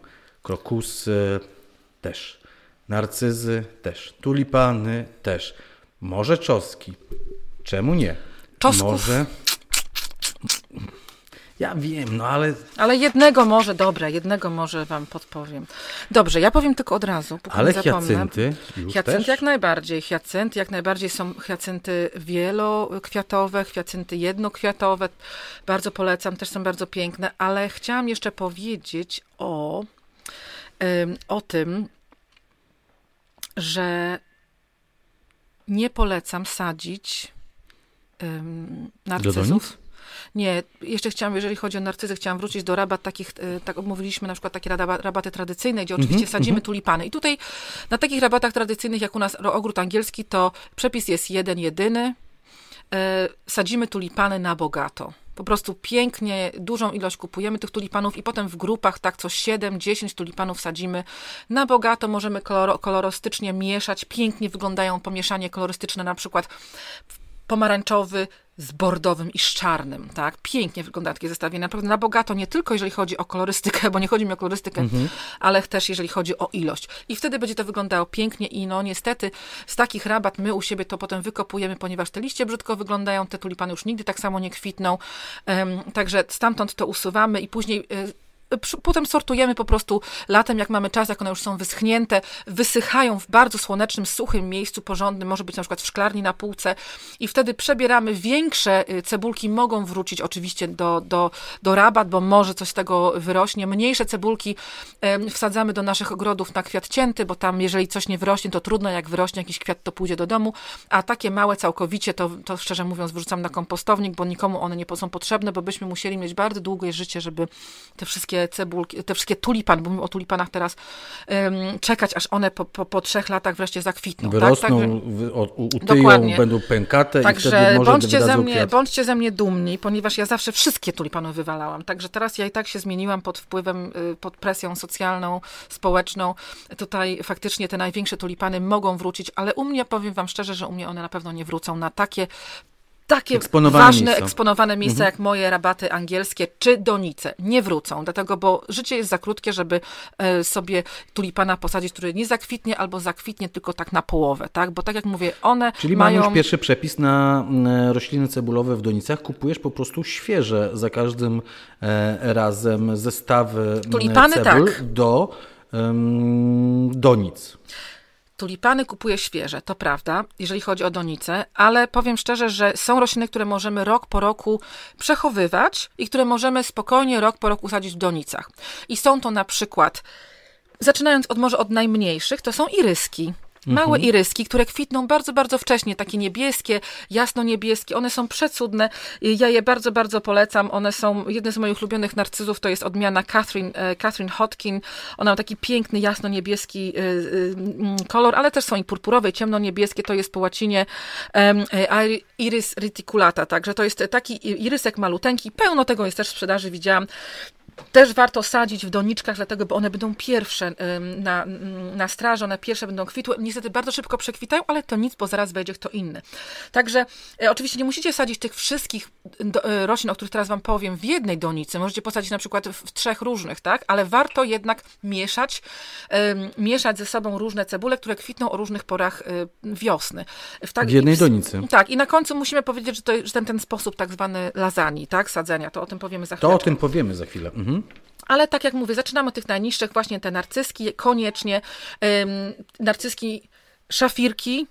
Krokusy też, narcyzy też, tulipany też. Może czosnki. Czemu nie? Czosnków. Może... Ja wiem, no ale... Ale jednego może, dobra, jednego może wam podpowiem. Dobrze, ja powiem tylko od razu, póki ale nie zapomnę. hiacynty już Hiacynty też? jak najbardziej. Hiacynty jak najbardziej są hiacynty wielokwiatowe, hiacynty jednokwiatowe. Bardzo polecam, też są bardzo piękne, ale chciałam jeszcze powiedzieć o, ym, o tym, że nie polecam sadzić um, narcyzów. Nie, jeszcze chciałam, jeżeli chodzi o narcyzy, chciałam wrócić do rabat takich, tak omówiliśmy na przykład takie rabaty tradycyjne, gdzie oczywiście mm-hmm, sadzimy mm-hmm. tulipany. I tutaj na takich rabatach tradycyjnych, jak u nas ogród angielski, to przepis jest jeden, jedyny. E, sadzimy tulipany na bogato. Po prostu pięknie, dużą ilość kupujemy tych tulipanów i potem w grupach tak co siedem dziesięć tulipanów sadzimy na bogato. Możemy kolor, kolorystycznie mieszać. Pięknie wyglądają pomieszanie kolorystyczne, na przykład pomarańczowy z bordowym i z czarnym, tak? Pięknie wygląda takie zestawienie. Naprawdę na bogato, nie tylko jeżeli chodzi o kolorystykę, bo nie chodzi mi o kolorystykę, mm-hmm. ale też jeżeli chodzi o ilość. I wtedy będzie to wyglądało pięknie i no niestety z takich rabat my u siebie to potem wykopujemy, ponieważ te liście brzydko wyglądają, te tulipany już nigdy tak samo nie kwitną. Um, także stamtąd to usuwamy i później y, potem sortujemy po prostu latem, jak mamy czas, jak one już są wyschnięte, wysychają w bardzo słonecznym, suchym miejscu, porządnym, może być na przykład w szklarni na półce i wtedy przebieramy. Większe cebulki mogą wrócić oczywiście do, do, do rabat, bo może coś z tego wyrośnie. Mniejsze cebulki e, wsadzamy do naszych ogrodów na kwiat cięty, bo tam jeżeli coś nie wyrośnie, to trudno, jak wyrośnie jakiś kwiat, to pójdzie do domu, a takie małe całkowicie, to, to szczerze mówiąc wyrzucam na kompostownik, bo nikomu one nie są potrzebne, bo byśmy musieli mieć bardzo długie życie, żeby te wszystkie cebulki, te wszystkie tulipany, bo mówimy o tulipanach teraz, um, czekać, aż one po, po, po trzech latach wreszcie zakwitną. Wyrosną, tak? tak, utyją, będą pękate. Także i wtedy może bądźcie, ze mnie, kwiat. bądźcie ze mnie dumni, ponieważ ja zawsze wszystkie tulipany wywalałam. Także teraz ja i tak się zmieniłam pod wpływem, pod presją socjalną, społeczną. Tutaj faktycznie te największe tulipany mogą wrócić, ale u mnie, powiem wam szczerze, że u mnie one na pewno nie wrócą na takie Takie eksponowane ważne, miejsca. eksponowane miejsca, mhm. jak moje rabaty angielskie czy donice, nie wrócą. Dlatego, bo życie jest za krótkie, żeby e, sobie tulipana posadzić, który nie zakwitnie albo zakwitnie tylko tak na połowę, tak? Bo tak jak mówię, one Czyli mają... mamy już pierwszy przepis na rośliny cebulowe w donicach. Kupujesz po prostu świeże za każdym e, razem zestawy tulipany, cebul tak. do um, donic. tulipany kupuję świeże, to prawda, jeżeli chodzi o donicę, ale powiem szczerze, że są rośliny, które możemy rok po roku przechowywać i które możemy spokojnie rok po roku sadzić w donicach. I są to na przykład, zaczynając od może od najmniejszych, to są iryski. Małe mhm. iryski, które kwitną bardzo, bardzo wcześnie, takie niebieskie, jasno-niebieskie, one są przecudne, ja je bardzo, bardzo polecam, one są, jeden z moich ulubionych narcyzów to jest odmiana Catherine, Catherine Hodkin, ona ma taki piękny, jasno-niebieski kolor, ale też są i purpurowe, i ciemno-niebieskie, to jest po łacinie um, Iris reticulata, także to jest taki irysek maluteńki, pełno tego jest też w sprzedaży, widziałam. Też warto sadzić w doniczkach, dlatego, bo one będą pierwsze na, na straży, one pierwsze będą kwitły. Niestety bardzo szybko przekwitają, ale to nic, bo zaraz wejdzie kto inny. Także e, oczywiście nie musicie sadzić tych wszystkich do, e, roślin, o których teraz wam powiem, w jednej donicy. Możecie posadzić na przykład w, w trzech różnych, tak? Ale warto jednak mieszać, e, mieszać ze sobą różne cebule, które kwitną o różnych porach e, wiosny. W, tak, w jednej donicy. Tak, i na końcu musimy powiedzieć, że, to, że ten, ten sposób tak zwany lasagne, tak? Sadzenia, to o tym powiemy za chwilę. To o tym powiemy za chwilę. Mhm. Ale tak jak mówię, zaczynamy od tych najniższych, właśnie te narcyzki, koniecznie, ym, narcyzki, szafirki,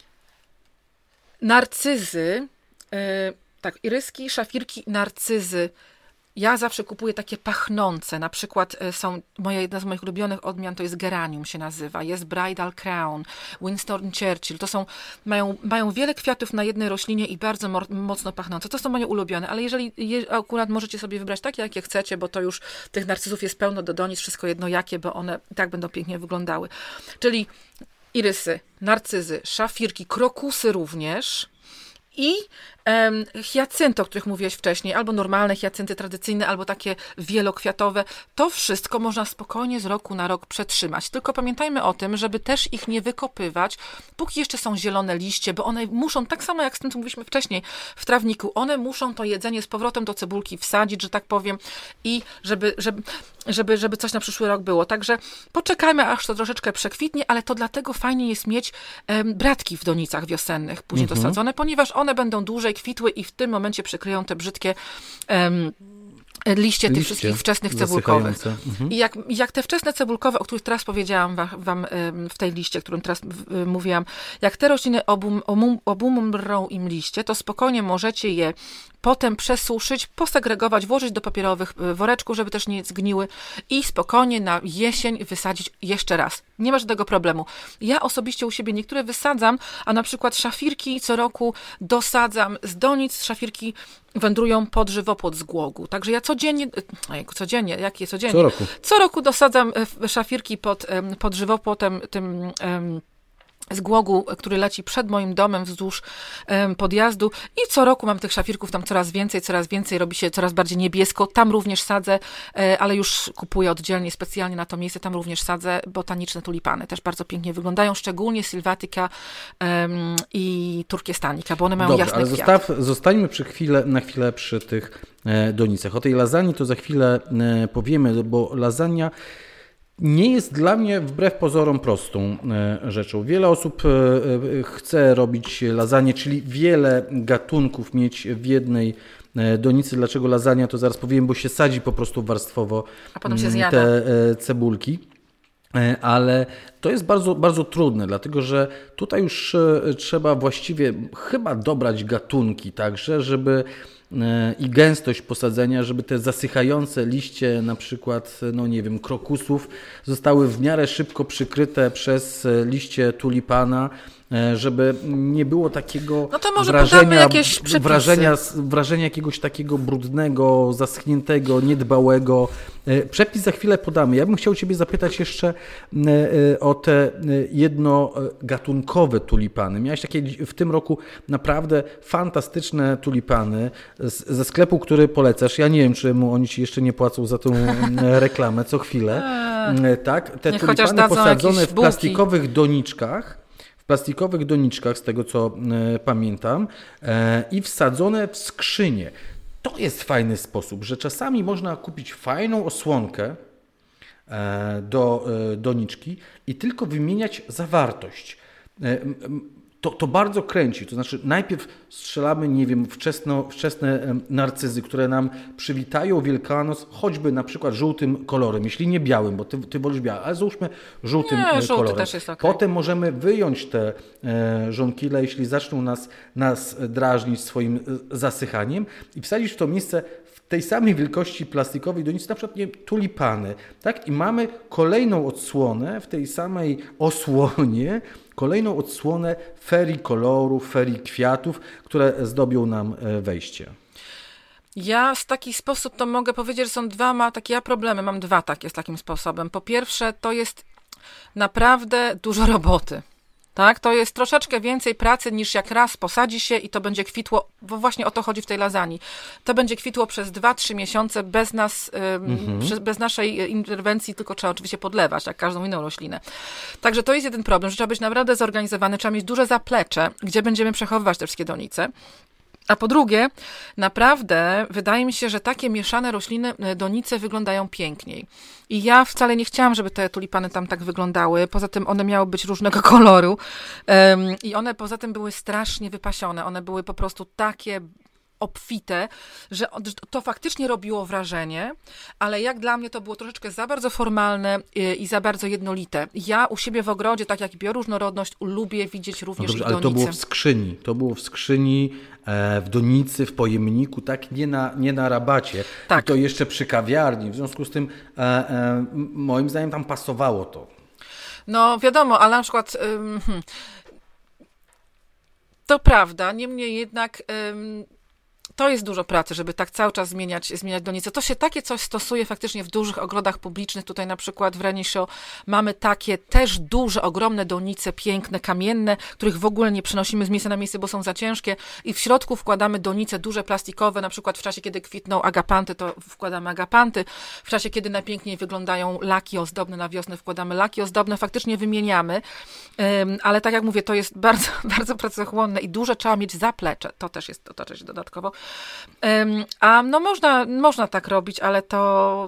narcyzy, yy, tak, iryski, szafirki, narcyzy. Ja zawsze kupuję takie pachnące, na przykład są, moja, jedna z moich ulubionych odmian to jest geranium się nazywa, jest Bridal Crown, Winston Churchill, to są, mają, mają wiele kwiatów na jednej roślinie i bardzo mo- mocno pachnące, to są moje ulubione, ale jeżeli je, akurat możecie sobie wybrać takie, jakie chcecie, bo to już tych narcyzów jest pełno do donic, wszystko jedno jakie, bo one i tak będą pięknie wyglądały. Czyli irysy, narcyzy, szafirki, krokusy również i Um, hiacynty, o których mówiłeś wcześniej, albo normalne hiacynty tradycyjne, albo takie wielokwiatowe, to wszystko można spokojnie z roku na rok przetrzymać. Tylko pamiętajmy o tym, żeby też ich nie wykopywać, póki jeszcze są zielone liście, bo one muszą, tak samo jak z tym, co mówiliśmy wcześniej, w trawniku, one muszą to jedzenie z powrotem do cebulki wsadzić, że tak powiem, i żeby, żeby, żeby, żeby coś na przyszły rok było. Także poczekajmy, aż to troszeczkę przekwitnie, ale to dlatego fajnie jest mieć um, bratki w donicach wiosennych, później mhm. dosadzone, ponieważ one będą dłużej kwitły i w tym momencie przykryją te brzydkie um, liście, liście tych wszystkich wczesnych cebulkowych. Mhm. I jak, jak te wczesne cebulkowe, o których teraz powiedziałam wam, wam w tej liście, o którym teraz w, mówiłam, jak te rośliny obum, obum, obumrą im liście, to spokojnie możecie je potem przesuszyć, posegregować, włożyć do papierowych woreczków, żeby też nie zgniły i spokojnie na jesień wysadzić jeszcze raz. Nie ma żadnego problemu. Ja osobiście u siebie niektóre wysadzam, a na przykład szafirki co roku dosadzam z donic, szafirki wędrują pod żywopłot z Głogu. Także ja codziennie, ojejku, codziennie, jakie codziennie? Co roku. Co roku dosadzam szafirki pod, pod żywopłotem tym z Głogu, który leci przed moim domem wzdłuż um, podjazdu i co roku mam tych szafirków tam coraz więcej, coraz więcej, robi się coraz bardziej niebiesko. Tam również sadzę, e, ale już kupuję oddzielnie, specjalnie na to miejsce, tam również sadzę botaniczne tulipany. Też bardzo pięknie wyglądają, szczególnie Sylvatica um, i Turkestanica, bo one mają Dobrze, jasne ale kwiaty. Zostaw, zostańmy przy chwilę, na chwilę przy tych e, donicach. O tej lasagne to za chwilę e, powiemy, bo lasagna nie jest dla mnie wbrew pozorom prostą rzeczą. Wiele osób chce robić lasagne, czyli wiele gatunków mieć w jednej donicy. Dlaczego lasagna, to zaraz powiem, bo się sadzi po prostu warstwowo a potem się zjada te cebulki. Ale to jest bardzo, bardzo trudne, dlatego że tutaj już trzeba właściwie chyba dobrać gatunki także, żeby i gęstość posadzenia, żeby te zasychające liście na przykład, no nie wiem, krokusów zostały w miarę szybko przykryte przez liście tulipana, żeby nie było takiego no to może wrażenia, jakieś wrażenia, wrażenia jakiegoś takiego brudnego, zaschniętego, niedbałego. Przepis za chwilę podamy. Ja bym chciał Ciebie zapytać jeszcze o te jednogatunkowe tulipany. Miałeś takie w tym roku naprawdę fantastyczne tulipany ze sklepu, który polecasz. Ja nie wiem, czemu oni Ci jeszcze nie płacą za tą reklamę co chwilę. Tak, te tulipany posadzone w plastikowych doniczkach. W plastikowych doniczkach, z tego co e, pamiętam, e, i wsadzone w skrzynię. To jest fajny sposób, że czasami można kupić fajną osłonkę e, do e, doniczki i tylko wymieniać zawartość. E, to, to bardzo kręci. To znaczy najpierw strzelamy, nie wiem, wczesno, wczesne narcyzy, które nam przywitają Wielkanoc, choćby na przykład żółtym kolorem, jeśli nie białym, bo ty, ty wolisz biały, ale załóżmy żółtym nie, kolorem. żółty też jest okay. Potem możemy wyjąć te e, żonkile, jeśli zaczną nas, nas drażnić swoim zasychaniem i wsadzić w to miejsce w tej samej wielkości plastikowej donicy, na przykład nie, tulipany. Tak? I mamy kolejną odsłonę w tej samej osłonie, kolejną odsłonę ferii kolorów, ferii kwiatów, które zdobią nam wejście. Ja w taki sposób to mogę powiedzieć, że są dwa, ma takie ja problemy, mam dwa takie z takim sposobem. Po pierwsze, to jest naprawdę dużo roboty. Tak, to jest troszeczkę więcej pracy niż jak raz posadzi się i to będzie kwitło, bo właśnie o to chodzi w tej lasagne. To będzie kwitło przez dwa trzy miesiące bez nas, mhm. bez naszej interwencji, tylko trzeba oczywiście podlewać, jak każdą inną roślinę. Także to jest jeden problem, że trzeba być naprawdę zorganizowany, trzeba mieć duże zaplecze, gdzie będziemy przechowywać te wszystkie donice. A po drugie, naprawdę wydaje mi się, że takie mieszane rośliny, donice wyglądają piękniej. I ja wcale nie chciałam, żeby te tulipany tam tak wyglądały. Poza tym one miały być różnego koloru. Um, I one poza tym były strasznie wypasione. One były po prostu takie obfite, że to faktycznie robiło wrażenie, ale jak dla mnie to było troszeczkę za bardzo formalne i za bardzo jednolite. Ja u siebie w ogrodzie, tak jak bioróżnorodność, lubię widzieć również no dobrze, i donice. Ale to było w skrzyni. To było w skrzyni, w donicy, w pojemniku, tak? Nie na, nie na rabacie. Tak. I to jeszcze przy kawiarni. W związku z tym e, e, moim zdaniem tam pasowało to. No wiadomo, ale na przykład um, hmm, to prawda, niemniej jednak um, to jest dużo pracy, żeby tak cały czas zmieniać, zmieniać donice. To się takie coś stosuje faktycznie w dużych ogrodach publicznych. Tutaj na przykład w Renisho mamy takie też duże, ogromne donice, piękne, kamienne, których w ogóle nie przenosimy z miejsca na miejsce, bo są za ciężkie i w środku wkładamy donice duże, plastikowe, na przykład w czasie, kiedy kwitną agapanty, to wkładamy agapanty. W czasie, kiedy najpiękniej wyglądają laki ozdobne na wiosnę, wkładamy laki ozdobne, faktycznie wymieniamy, um, ale tak jak mówię, to jest bardzo, bardzo pracochłonne i duże trzeba mieć zaplecze. To też jest, to też jest dodatkowo. Um, a no można, można tak robić, ale to,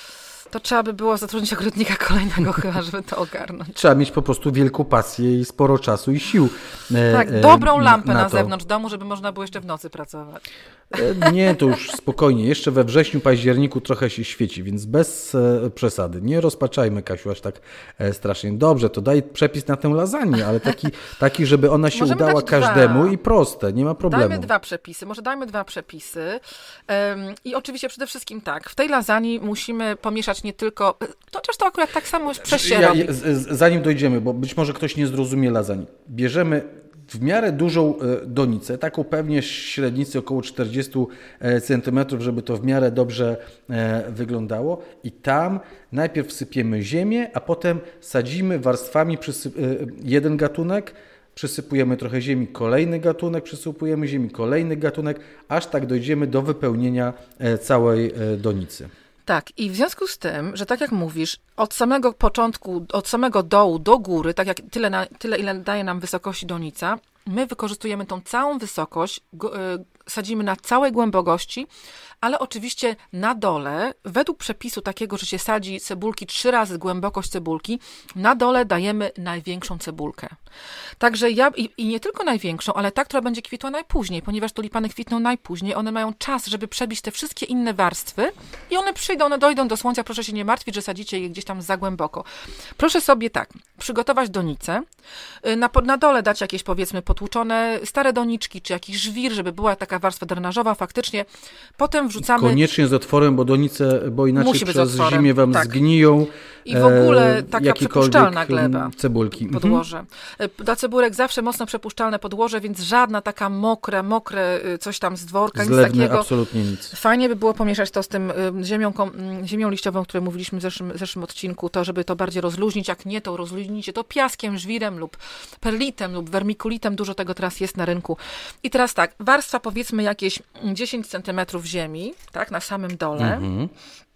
to trzeba by było zatrudnić ogrodnika kolejnego chyba, żeby to ogarnąć. Trzeba mieć po prostu wielką pasję i sporo czasu i sił. Tak, e, dobrą lampę na, na, na zewnątrz domu, żeby można było jeszcze w nocy pracować. E, nie, to już spokojnie. Jeszcze we wrześniu, październiku trochę się świeci, więc bez e, przesady. Nie rozpaczajmy, Kasiu, aż tak e, strasznie. Dobrze, to daj przepis na tę lasagne, ale taki, taki żeby ona się Możemy udała każdemu dwa. I proste, nie ma problemu. Dajmy dwa przepisy, może dajmy dwa przepisy. Um, I oczywiście przede wszystkim tak, w tej lasagne musimy pomieszać nie tylko, to chociaż to akurat tak samo już przesie ja, robi. Zanim dojdziemy, bo być może ktoś nie zrozumie lasagne. Bierzemy w miarę dużą donicę, taką pewnie średnicy około czterdzieści centymetrów, żeby to w miarę dobrze wyglądało i tam najpierw wsypiemy ziemię, a potem sadzimy warstwami przysyp- jeden gatunek, przysypujemy trochę ziemi, kolejny gatunek, przysypujemy ziemi, kolejny gatunek, aż tak dojdziemy do wypełnienia całej donicy. Tak, i w związku z tym, że tak jak mówisz, od samego początku, od samego dołu do góry, tak jak tyle, na, tyle ile daje nam wysokości donica, my wykorzystujemy tą całą wysokość, go, y, sadzimy na całej głębokości, ale oczywiście na dole, według przepisu takiego, że się sadzi cebulki trzy razy głębokość cebulki, na dole dajemy największą cebulkę. Także ja, i, i nie tylko największą, ale ta, która będzie kwitła najpóźniej, ponieważ tulipany kwitną najpóźniej, one mają czas, żeby przebić te wszystkie inne warstwy i one przyjdą, one dojdą do słońca, proszę się nie martwić, że sadzicie je gdzieś tam za głęboko. Proszę sobie tak, przygotować donicę, na, na dole dać jakieś powiedzmy potłuczone stare doniczki, czy jakiś żwir, żeby była taka warstwa drenażowa faktycznie, potem wrzucamy... Koniecznie z otworem, bo donice, bo inaczej przez zimie wam tak. zgniją. I w ogóle taka przepuszczalna gleba. Cebulki. Podłoże. Mhm. Dla cebulek zawsze mocno przepuszczalne podłoże, więc żadna taka mokre, mokre coś tam z dworka, Zlewne, nic takiego. Absolutnie nic. Fajnie by było pomieszać to z tym ziemią, ziemią liściową, o której mówiliśmy w zeszłym, zeszłym odcinku, to żeby to bardziej rozluźnić. Jak nie, to rozluźnicie to piaskiem, żwirem lub perlitem lub wermikulitem. Dużo tego teraz jest na rynku. I teraz tak, warstwa powiedzmy jakieś dziesięć centymetrów ziemi, tak, na samym dole. Mhm.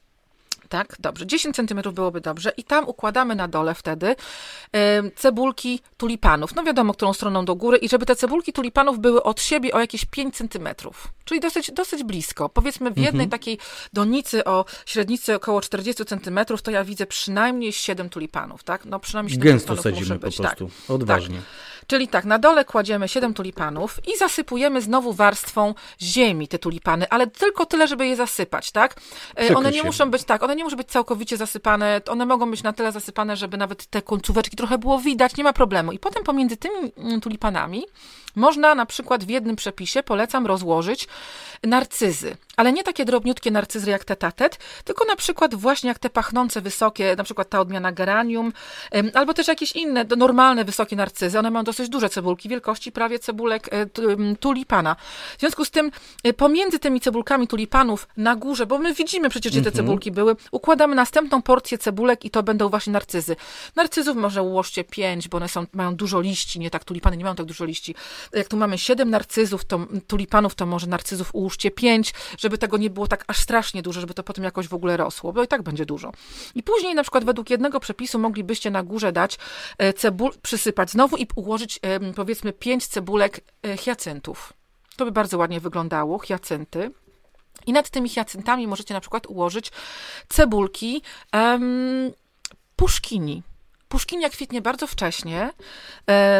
Tak, dobrze. dziesięć centymetrów byłoby dobrze. I tam układamy na dole wtedy y, cebulki tulipanów. No wiadomo, którą stroną do góry. I żeby te cebulki tulipanów były od siebie o jakieś pięć centymetrów. Czyli dosyć, dosyć blisko. Powiedzmy w jednej mhm. takiej donicy o średnicy około czterdzieści centymetrów, to ja widzę przynajmniej siedem tulipanów. Tak? No przynajmniej siedem Gęsto tulipanów sadzimy muszę być. po prostu. Tak. Odważnie. Tak. Czyli tak, na dole kładziemy siedem tulipanów i zasypujemy znowu warstwą ziemi te tulipany, ale tylko tyle, żeby je zasypać, tak? Przykryć One nie się. muszą być tak, one nie muszą być całkowicie zasypane, one mogą być na tyle zasypane, żeby nawet te końcóweczki trochę było widać, nie ma problemu. I potem pomiędzy tymi tulipanami można na przykład w jednym przepisie, polecam rozłożyć narcyzy, ale nie takie drobniutkie narcyzy jak tete-a-tete, tylko na przykład właśnie jak te pachnące wysokie, na przykład ta odmiana geranium, ym, albo też jakieś inne normalne wysokie narcyzy. One mają dosyć duże cebulki, wielkości prawie cebulek y, t, y, tulipana. W związku z tym y, pomiędzy tymi cebulkami tulipanów na górze, bo my widzimy przecież, gdzie te Mhm. cebulki były, układamy następną porcję cebulek i to będą właśnie narcyzy. Narcyzów może ułożcie pięć, bo one są, mają dużo liści, nie tak tulipany nie mają tak dużo liści. Jak tu mamy siedem narcyzów, to tulipanów, to może narcyzów ułóżcie pięć, żeby tego nie było tak aż strasznie dużo, żeby to potem jakoś w ogóle rosło, bo i tak będzie dużo. I później na przykład według jednego przepisu moglibyście na górze dać cebul, przysypać znowu i ułożyć powiedzmy pięć cebulek hiacyntów. To by bardzo ładnie wyglądało, hiacynty. I nad tymi hiacyntami możecie na przykład ułożyć cebulki um, puszkini. Puszkinia kwitnie bardzo wcześnie, e,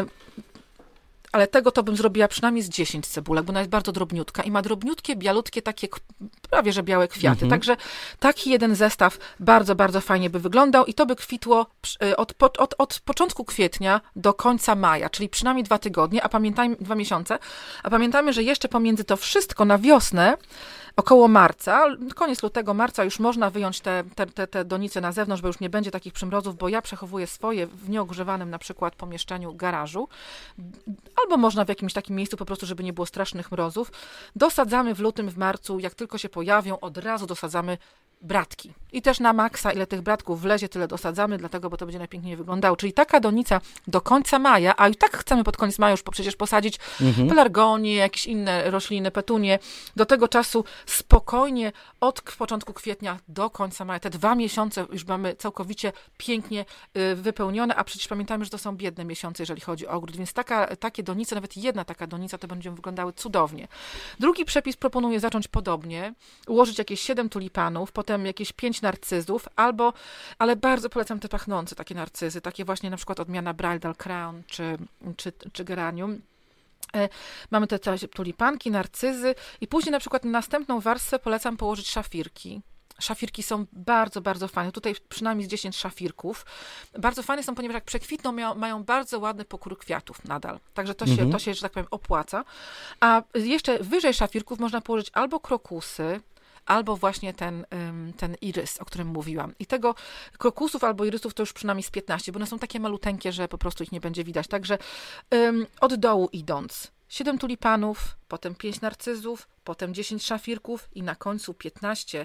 ale tego to bym zrobiła przynajmniej z dziesięć cebulek, bo ona jest bardzo drobniutka i ma drobniutkie, bialutkie, takie prawie że białe kwiaty. Mhm. Także taki jeden zestaw bardzo, bardzo fajnie by wyglądał i to by kwitło od, od, od początku kwietnia do końca maja, czyli przynajmniej dwa tygodnie, a pamiętajmy, dwa miesiące, a pamiętajmy, że jeszcze pomiędzy to wszystko na wiosnę, około marca, koniec lutego, marca już można wyjąć te, te, te, te donice na zewnątrz, bo już nie będzie takich przymrozów, bo ja przechowuję swoje w nieogrzewanym na przykład pomieszczeniu garażu, albo można w jakimś takim miejscu po prostu, żeby nie było strasznych mrozów. Dosadzamy w lutym, w marcu, jak tylko się pojawią, od razu dosadzamy bratki. I też na maksa, ile tych bratków wlezie, tyle dosadzamy, dlatego, bo to będzie najpiękniej wyglądało. Czyli taka donica do końca maja, a i tak chcemy pod koniec maja już przecież posadzić mhm. pelargonie, jakieś inne rośliny, petunie. Do tego czasu spokojnie od początku kwietnia do końca maja, te dwa miesiące już mamy całkowicie pięknie y, wypełnione, a przecież pamiętajmy, że to są biedne miesiące, jeżeli chodzi o ogród, więc taka, takie donice, nawet jedna taka donica, to będą wyglądały cudownie. Drugi przepis proponuję zacząć podobnie, ułożyć jakieś siedem tulipanów, potem jakieś pięć narcyzów, albo, ale bardzo polecam te pachnące takie narcyzy, takie właśnie na przykład odmiana Bridal Crown czy, czy, czy geranium. Mamy te tulipanki, narcyzy i później na przykład na następną warstwę polecam położyć szafirki. Szafirki są bardzo, bardzo fajne. Tutaj przynajmniej z dziesięć szafirków. Bardzo fajne są, ponieważ jak przekwitną, mają, mają bardzo ładny pokór kwiatów nadal. Także to się, mhm. to się, że tak powiem, opłaca. A jeszcze wyżej szafirków można położyć albo krokusy, albo właśnie ten, ten irys, o którym mówiłam. I tego krokusów albo irysów to już przynajmniej z piętnaście, bo one są takie maluteńkie, że po prostu ich nie będzie widać. Także um, od dołu idąc, siedem tulipanów, potem pięć narcyzów, potem dziesięć szafirków i na końcu piętnaście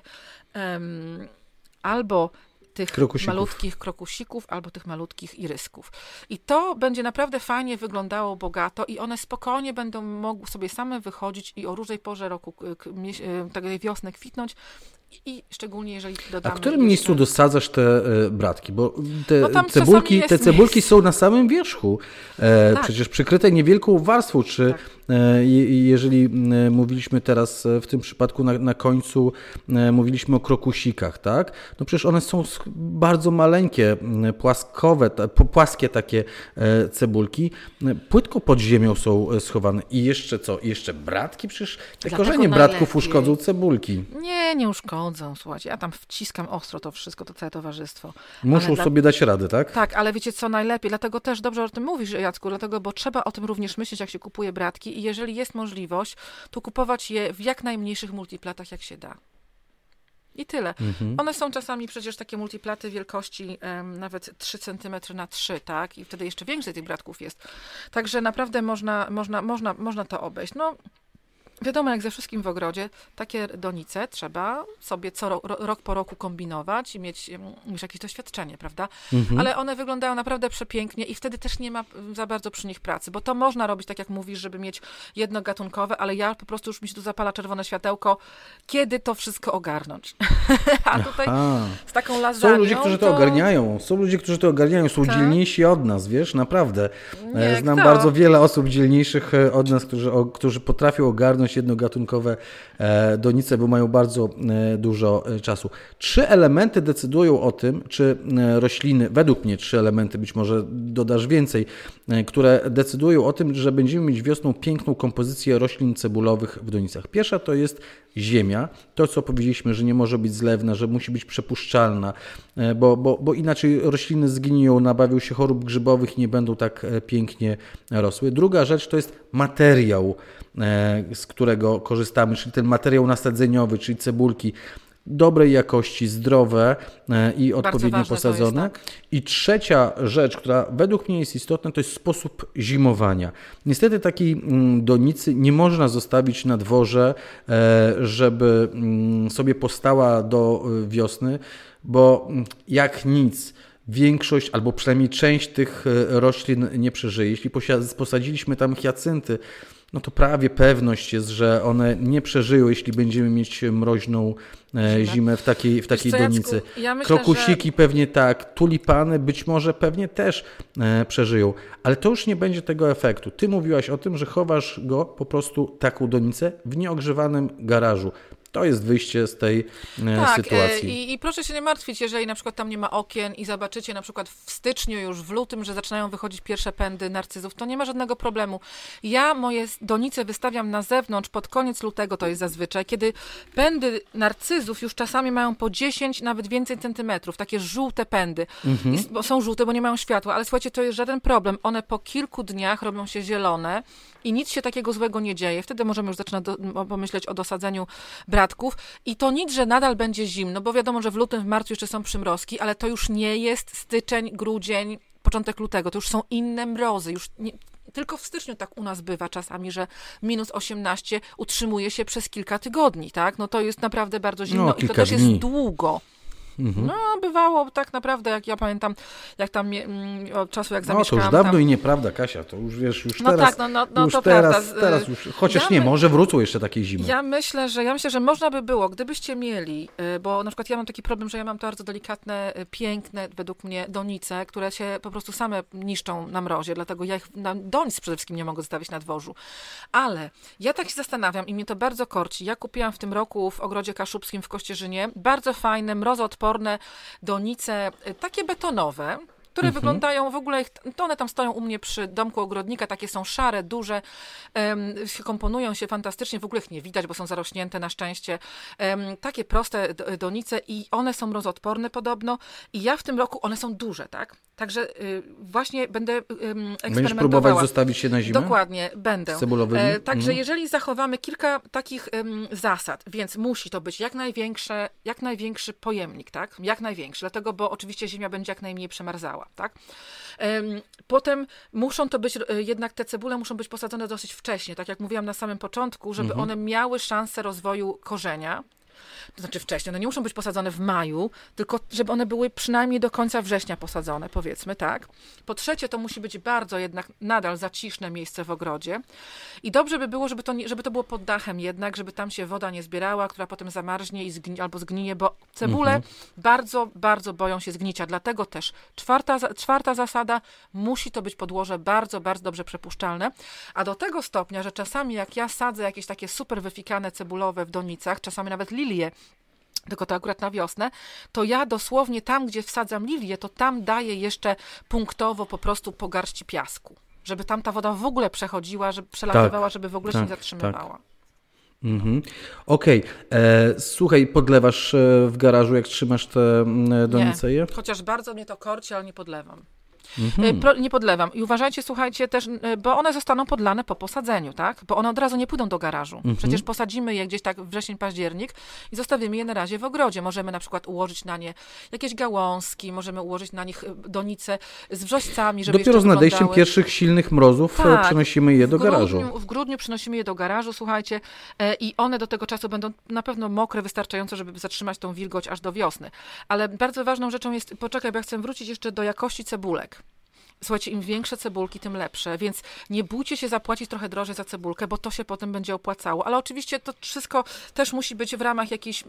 um, albo tych krokusików. malutkich krokusików albo tych malutkich irysków. I to będzie naprawdę fajnie wyglądało, bogato i one spokojnie będą mogły sobie same wychodzić i o różnej porze roku, tej wiosny kwitnąć i szczególnie jeżeli dodamy... A w którym jeszcze... miejscu dosadzasz te e, bratki? Bo te, no cebulki, te cebulki miejsce. są na samym wierzchu, e, tak. przecież przykryte niewielką warstwą, czy tak. e, jeżeli e, mówiliśmy teraz e, w tym przypadku na, na końcu, e, mówiliśmy o krokusikach, tak? No przecież one są bardzo maleńkie, płaskowe, ta, płaskie takie e, cebulki, płytko pod ziemią są schowane i jeszcze co? I jeszcze bratki? Przecież te Dlatego korzenie najlepiej. bratków uszkodzą cebulki. Nie, nie uszkodzą. Słuchajcie, ja tam wciskam ostro to wszystko, to całe towarzystwo. Muszą ale sobie dla... dać radę, tak? Tak, ale wiecie co najlepiej, dlatego też dobrze o tym mówisz, Jacku, dlatego, bo trzeba o tym również myśleć, jak się kupuje bratki i jeżeli jest możliwość, to kupować je w jak najmniejszych multiplatach, jak się da. I tyle. Mhm. One są czasami przecież takie multiplaty wielkości um, nawet trzy centymetry na trzy, tak? I wtedy jeszcze więcej tych bratków jest. Także naprawdę można, można, można, można to obejść. No, wiadomo, jak ze wszystkim w ogrodzie, takie donice trzeba sobie co ro, rok po roku kombinować i mieć już jakieś doświadczenie, prawda? Mhm. Ale one wyglądają naprawdę przepięknie i wtedy też nie ma za bardzo przy nich pracy, bo to można robić, tak jak mówisz, żeby mieć jednogatunkowe, ale ja po prostu już mi się tu zapala czerwone światełko, kiedy to wszystko ogarnąć. A tutaj Aha. z taką lasagne. Są ludzie, którzy to, to ogarniają. Są ludzie, którzy to ogarniają. Są tak? dzielniejsi od nas, wiesz, naprawdę. Nie, Znam kto? bardzo wiele osób dzielniejszych od nas, którzy, o, którzy potrafią ogarnąć pewność jednogatunkowe donice, bo mają bardzo dużo czasu. Trzy elementy decydują o tym, czy rośliny, według mnie trzy elementy, być może dodasz więcej, które decydują o tym, że będziemy mieć wiosną piękną kompozycję roślin cebulowych w donicach. Pierwsza to jest ziemia, to co powiedzieliśmy, że nie może być zlewna, że musi być przepuszczalna, bo, bo, bo inaczej rośliny zgniją, nabawią się chorób grzybowych i nie będą tak pięknie rosły. Druga rzecz to jest materiał, z którego korzystamy, czyli ten materiał nasadzeniowy, czyli cebulki, dobrej jakości, zdrowe i odpowiednio posadzone. Jest, tak. I trzecia rzecz, która według mnie jest istotna, to jest sposób zimowania. Niestety takiej donicy nie można zostawić na dworze, żeby sobie postała do wiosny, bo jak nic, większość albo przynajmniej część tych roślin nie przeżyje. Jeśli posadziliśmy tam hiacynty, no to prawie pewność jest, że one nie przeżyją, jeśli będziemy mieć mroźną zimę, zimę w takiej, w takiej donicy. Ja myślę, Krokusiki że... pewnie tak, tulipany być może pewnie też e, przeżyją, ale to już nie będzie tego efektu. Ty mówiłaś o tym, że chowasz go po prostu taką donicę w nieogrzewanym garażu. To jest wyjście z tej tak, sytuacji. I, i proszę się nie martwić, jeżeli na przykład tam nie ma okien i zobaczycie na przykład w styczniu, już w lutym, że zaczynają wychodzić pierwsze pędy narcyzów, to nie ma żadnego problemu. Ja moje donice wystawiam na zewnątrz pod koniec lutego, to jest zazwyczaj, kiedy pędy narcyzów już czasami mają po dziesięć, nawet więcej centymetrów, takie żółte pędy. Mhm. I, bo są żółte, bo nie mają światła, ale słuchajcie, to jest żaden problem. One po kilku dniach robią się zielone i nic się takiego złego nie dzieje. Wtedy możemy już zaczynać do, pomyśleć o dosadzeniu bratków. I to nic, że nadal będzie zimno, bo wiadomo, że w lutym, w marcu jeszcze są przymrozki, ale to już nie jest styczeń, grudzień, początek lutego. To już są inne mrozy. Już nie, tylko w styczniu tak u nas bywa czasami, że minus osiemnaście utrzymuje się przez kilka tygodni, tak? No to jest naprawdę bardzo zimno no, i to też dni. Jest długo. Mhm. No, bywało tak naprawdę, jak ja pamiętam, jak tam od czasu, jak zamieszkałam. No, to już dawno tam... i nieprawda, Kasia, to już wiesz, już no teraz. Tak, no, no, no już to teraz, prawda. teraz już, chociaż ja nie, może wrócą jeszcze takie zimy. Ja myślę, że ja myślę, że można by było, gdybyście mieli, bo na przykład ja mam taki problem, że ja mam bardzo delikatne, piękne, według mnie, donice, które się po prostu same niszczą na mrozie, dlatego ja ich na donic przede wszystkim nie mogę zostawić na dworzu. Ale ja tak się zastanawiam i mnie to bardzo korci. Ja kupiłam w tym roku w Ogrodzie Kaszubskim w Kościerzynie bardzo fajne, mrozoodporne donice, takie betonowe, które mhm. wyglądają w ogóle, to one tam stoją u mnie przy domku ogrodnika, takie są szare, duże, um, komponują się fantastycznie, w ogóle ich nie widać, bo są zarośnięte na szczęście. Um, takie proste donice i one są mrozoodporne podobno i ja w tym roku, one są duże, tak? Także y, właśnie będę y, eksperymentowała. Będziesz próbować zostawić się na zimę? Dokładnie, będę. Z cebulowymi? E, także mhm. jeżeli zachowamy kilka takich um, zasad, więc musi to być jak największe, jak największy pojemnik, tak? Jak największy, dlatego, bo oczywiście ziemia będzie jak najmniej przemarzała. Tak? Potem muszą to być, jednak te cebule muszą być posadzone dosyć wcześnie, tak jak mówiłam na samym początku, żeby mhm. one miały szansę rozwoju korzenia. To znaczy wcześniej, one nie muszą być posadzone w maju, tylko żeby one były przynajmniej do końca września posadzone, powiedzmy, tak. Po trzecie, to musi być bardzo jednak nadal zaciszne miejsce w ogrodzie i dobrze by było, żeby to, nie, żeby to było pod dachem jednak, żeby tam się woda nie zbierała, która potem zamarznie i zgni, albo zgnije, bo cebule mhm. bardzo, bardzo boją się zgnicia, dlatego też czwarta, czwarta zasada, musi to być podłoże bardzo, bardzo dobrze przepuszczalne, a do tego stopnia, że czasami jak ja sadzę jakieś takie super wyfikane cebulowe w donicach, czasami nawet lilie, tylko to akurat na wiosnę, to ja dosłownie tam, gdzie wsadzam lilię, to tam daję jeszcze punktowo po prostu po garści piasku, żeby tam ta woda w ogóle przechodziła, żeby przelatywała, tak, żeby w ogóle tak, się nie zatrzymywała. Tak. Mhm. Okej. Okay. Słuchaj, podlewasz w garażu, jak trzymasz te donice? Nie, chociaż bardzo mnie to korci, ale nie podlewam. Mhm. Nie podlewam. I uważajcie, słuchajcie też, bo one zostaną podlane po posadzeniu, tak? Bo one od razu nie pójdą do garażu. Mhm. Przecież posadzimy je gdzieś tak wrzesień, październik i zostawimy je na razie w ogrodzie. Możemy na przykład ułożyć na nie jakieś gałązki, możemy ułożyć na nich donice z wrzoścami, żeby Dopiero z nadejściem wyglądały. Pierwszych silnych mrozów tak. przenosimy je do w grudniu, garażu. W grudniu przynosimy je do garażu, słuchajcie, i one do tego czasu będą na pewno mokre, wystarczająco, żeby zatrzymać tą wilgoć aż do wiosny. Ale bardzo ważną rzeczą jest, poczekaj, bo ja chcę wrócić jeszcze do jakości cebulek. Słuchajcie, im większe cebulki, tym lepsze, więc nie bójcie się zapłacić trochę drożej za cebulkę, bo to się potem będzie opłacało. Ale oczywiście to wszystko też musi być w ramach jakiejś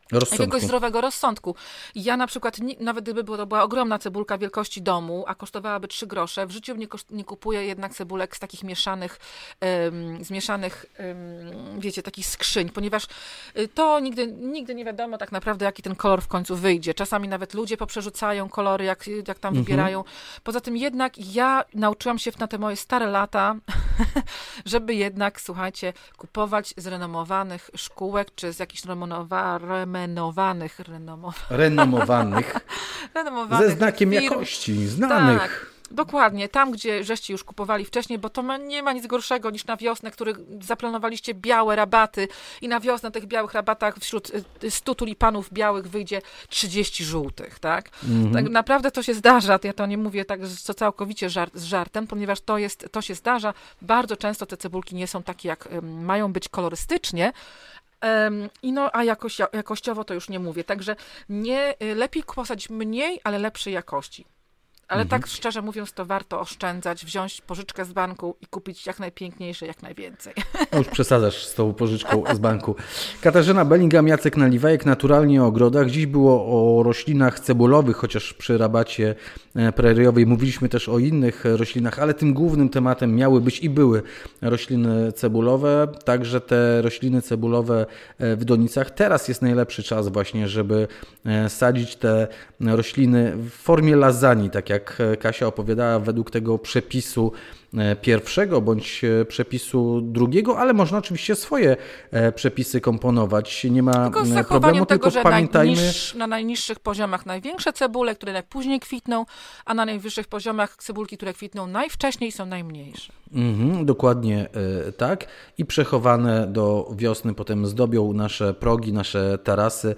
Rozsądku. Jakiegoś zdrowego rozsądku. Ja na przykład, nawet gdyby to była ogromna cebulka wielkości domu, a kosztowałaby trzy grosze, w życiu nie, koszt, nie kupuję jednak cebulek z takich mieszanych, um, zmieszanych, um, wiecie, takich skrzyń, ponieważ to nigdy, nigdy nie wiadomo tak naprawdę, jaki ten kolor w końcu wyjdzie. Czasami nawet ludzie poprzerzucają kolory, jak, jak tam mhm. wybierają. Poza tym jednak ja nauczyłam się na te moje stare lata, żeby jednak, słuchajcie, kupować z renomowanych szkółek, czy z jakichś renomowanych Renomowanych, renomowanych, renomowanych, renomowanych ze znakiem firm. Jakości, znanych. Tak, dokładnie. Tam, gdzie żeście już kupowali wcześniej, bo to ma, nie ma nic gorszego niż na wiosnę, który zaplanowaliście białe rabaty i na wiosnę tych białych rabatach wśród stu tulipanów białych wyjdzie trzydzieści żółtych, tak? Mhm. Tak naprawdę to się zdarza, ja to nie mówię tak co całkowicie żart, z żartem, ponieważ to, jest, to się zdarza. Bardzo często te cebulki nie są takie, jak um, mają być kolorystycznie, Um, I no, a jakoś, jakościowo to już nie mówię. Także nie, lepiej posadzić mniej, ale lepszej jakości. Ale mhm. tak szczerze mówiąc, to warto oszczędzać, wziąć pożyczkę z banku i kupić jak najpiękniejsze, jak najwięcej. No już przesadzasz z tą pożyczką z banku. Katarzyna Bellingham, Jacek Naliwajek, Naturalnie o ogrodach. Dziś było o roślinach cebulowych, chociaż przy rabacie preriowej mówiliśmy też o innych roślinach, ale tym głównym tematem miały być i były rośliny cebulowe. Także te rośliny cebulowe w donicach. Teraz jest najlepszy czas właśnie, żeby sadzić te rośliny w formie lasagne, tak jak jak Kasia opowiadała, według tego przepisu pierwszego bądź przepisu drugiego, ale można oczywiście swoje przepisy komponować. Nie ma tylko z problemu, tego, tylko że pamiętajmy... Najniż, na najniższych poziomach największe cebule, które najpóźniej kwitną, a na najwyższych poziomach cebulki, które kwitną najwcześniej, są najmniejsze. Mhm, dokładnie tak. I przechowane do wiosny potem zdobią nasze progi, nasze tarasy,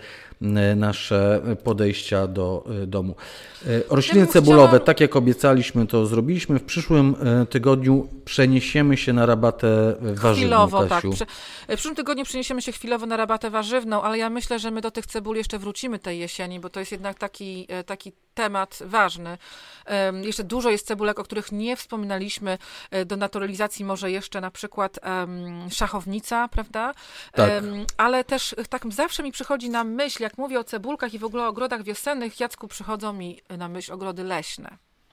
nasze podejścia do domu. Rośliny cebulowe, chciałam... tak jak obiecaliśmy, to zrobiliśmy. W przyszłym tygodniu przeniesiemy się na rabatę warzywną. Chwilowo, Kasiu. tak. W przyszłym tygodniu przeniesiemy się chwilowo na rabatę warzywną, ale ja myślę, że my do tych cebul jeszcze wrócimy tej jesieni, bo to jest jednak taki, taki temat ważny. Jeszcze dużo jest cebulek, o których nie wspominaliśmy. Do naturalizacji może jeszcze na przykład um, szachownica, prawda? Tak. Um, ale też tak zawsze mi przychodzi na myśl, jak mówię o cebulkach i w ogóle o ogrodach wiosennych, Jacku, przychodzą mi na myśl ogrody leśne.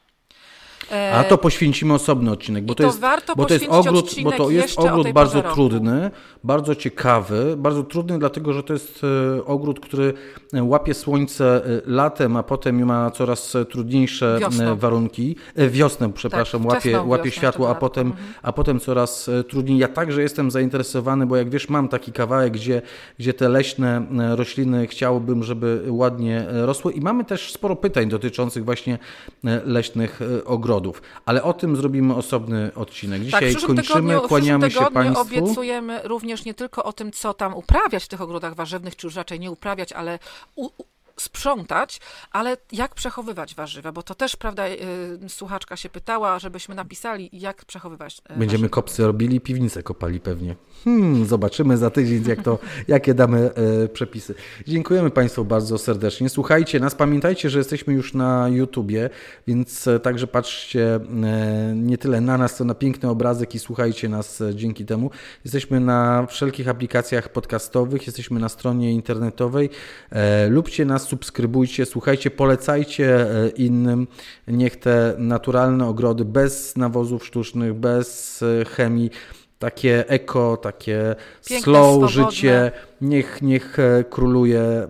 A to poświęcimy osobny odcinek, bo to, to, jest, bo to jest ogród, bo to jest ogród bardzo trudny, bardzo ciekawy, bardzo trudny, dlatego że to jest ogród, który łapie słońce latem, a potem ma coraz trudniejsze wiosną. warunki. Wiosnę, przepraszam, tak, łapie, łapie światło, a potem, mhm. a potem coraz trudniej. Ja także jestem zainteresowany, bo jak wiesz, mam taki kawałek, gdzie, gdzie te leśne rośliny chciałbym, żeby ładnie rosły i mamy też sporo pytań dotyczących właśnie leśnych ogrodów. Ale o tym zrobimy osobny odcinek. Dzisiaj tak, kończymy, tygodniu, kłaniamy się Państwu. Obiecujemy również nie tylko o tym, co tam uprawiać w tych ogrodach warzywnych, czy już raczej nie uprawiać, ale u, u, sprzątać, ale jak przechowywać warzywa, bo to też, prawda, yy, słuchaczka się pytała, żebyśmy napisali, jak przechowywać yy, Będziemy warzywa. kopsy robili, piwnicę kopali pewnie. Hmm, zobaczymy za tydzień, jak to, jakie damy yy, przepisy. Dziękujemy Państwu bardzo serdecznie. Słuchajcie nas, pamiętajcie, że jesteśmy już na YouTubie, więc yy, także patrzcie yy, nie tyle na nas, co na piękny obrazek i słuchajcie nas yy, dzięki temu. Jesteśmy na wszelkich aplikacjach podcastowych, jesteśmy na stronie internetowej. Yy, lubcie nas, subskrybujcie, słuchajcie, polecajcie innym. Niech te naturalne ogrody bez nawozów sztucznych, bez chemii, takie eko, takie piękne, slow swobodne życie, niech, niech króluje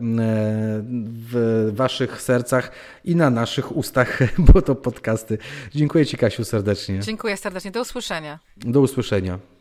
w waszych sercach i na naszych ustach, bo to podcasty. Dziękuję Ci, Kasiu, serdecznie. Dziękuję serdecznie. Do usłyszenia. Do usłyszenia.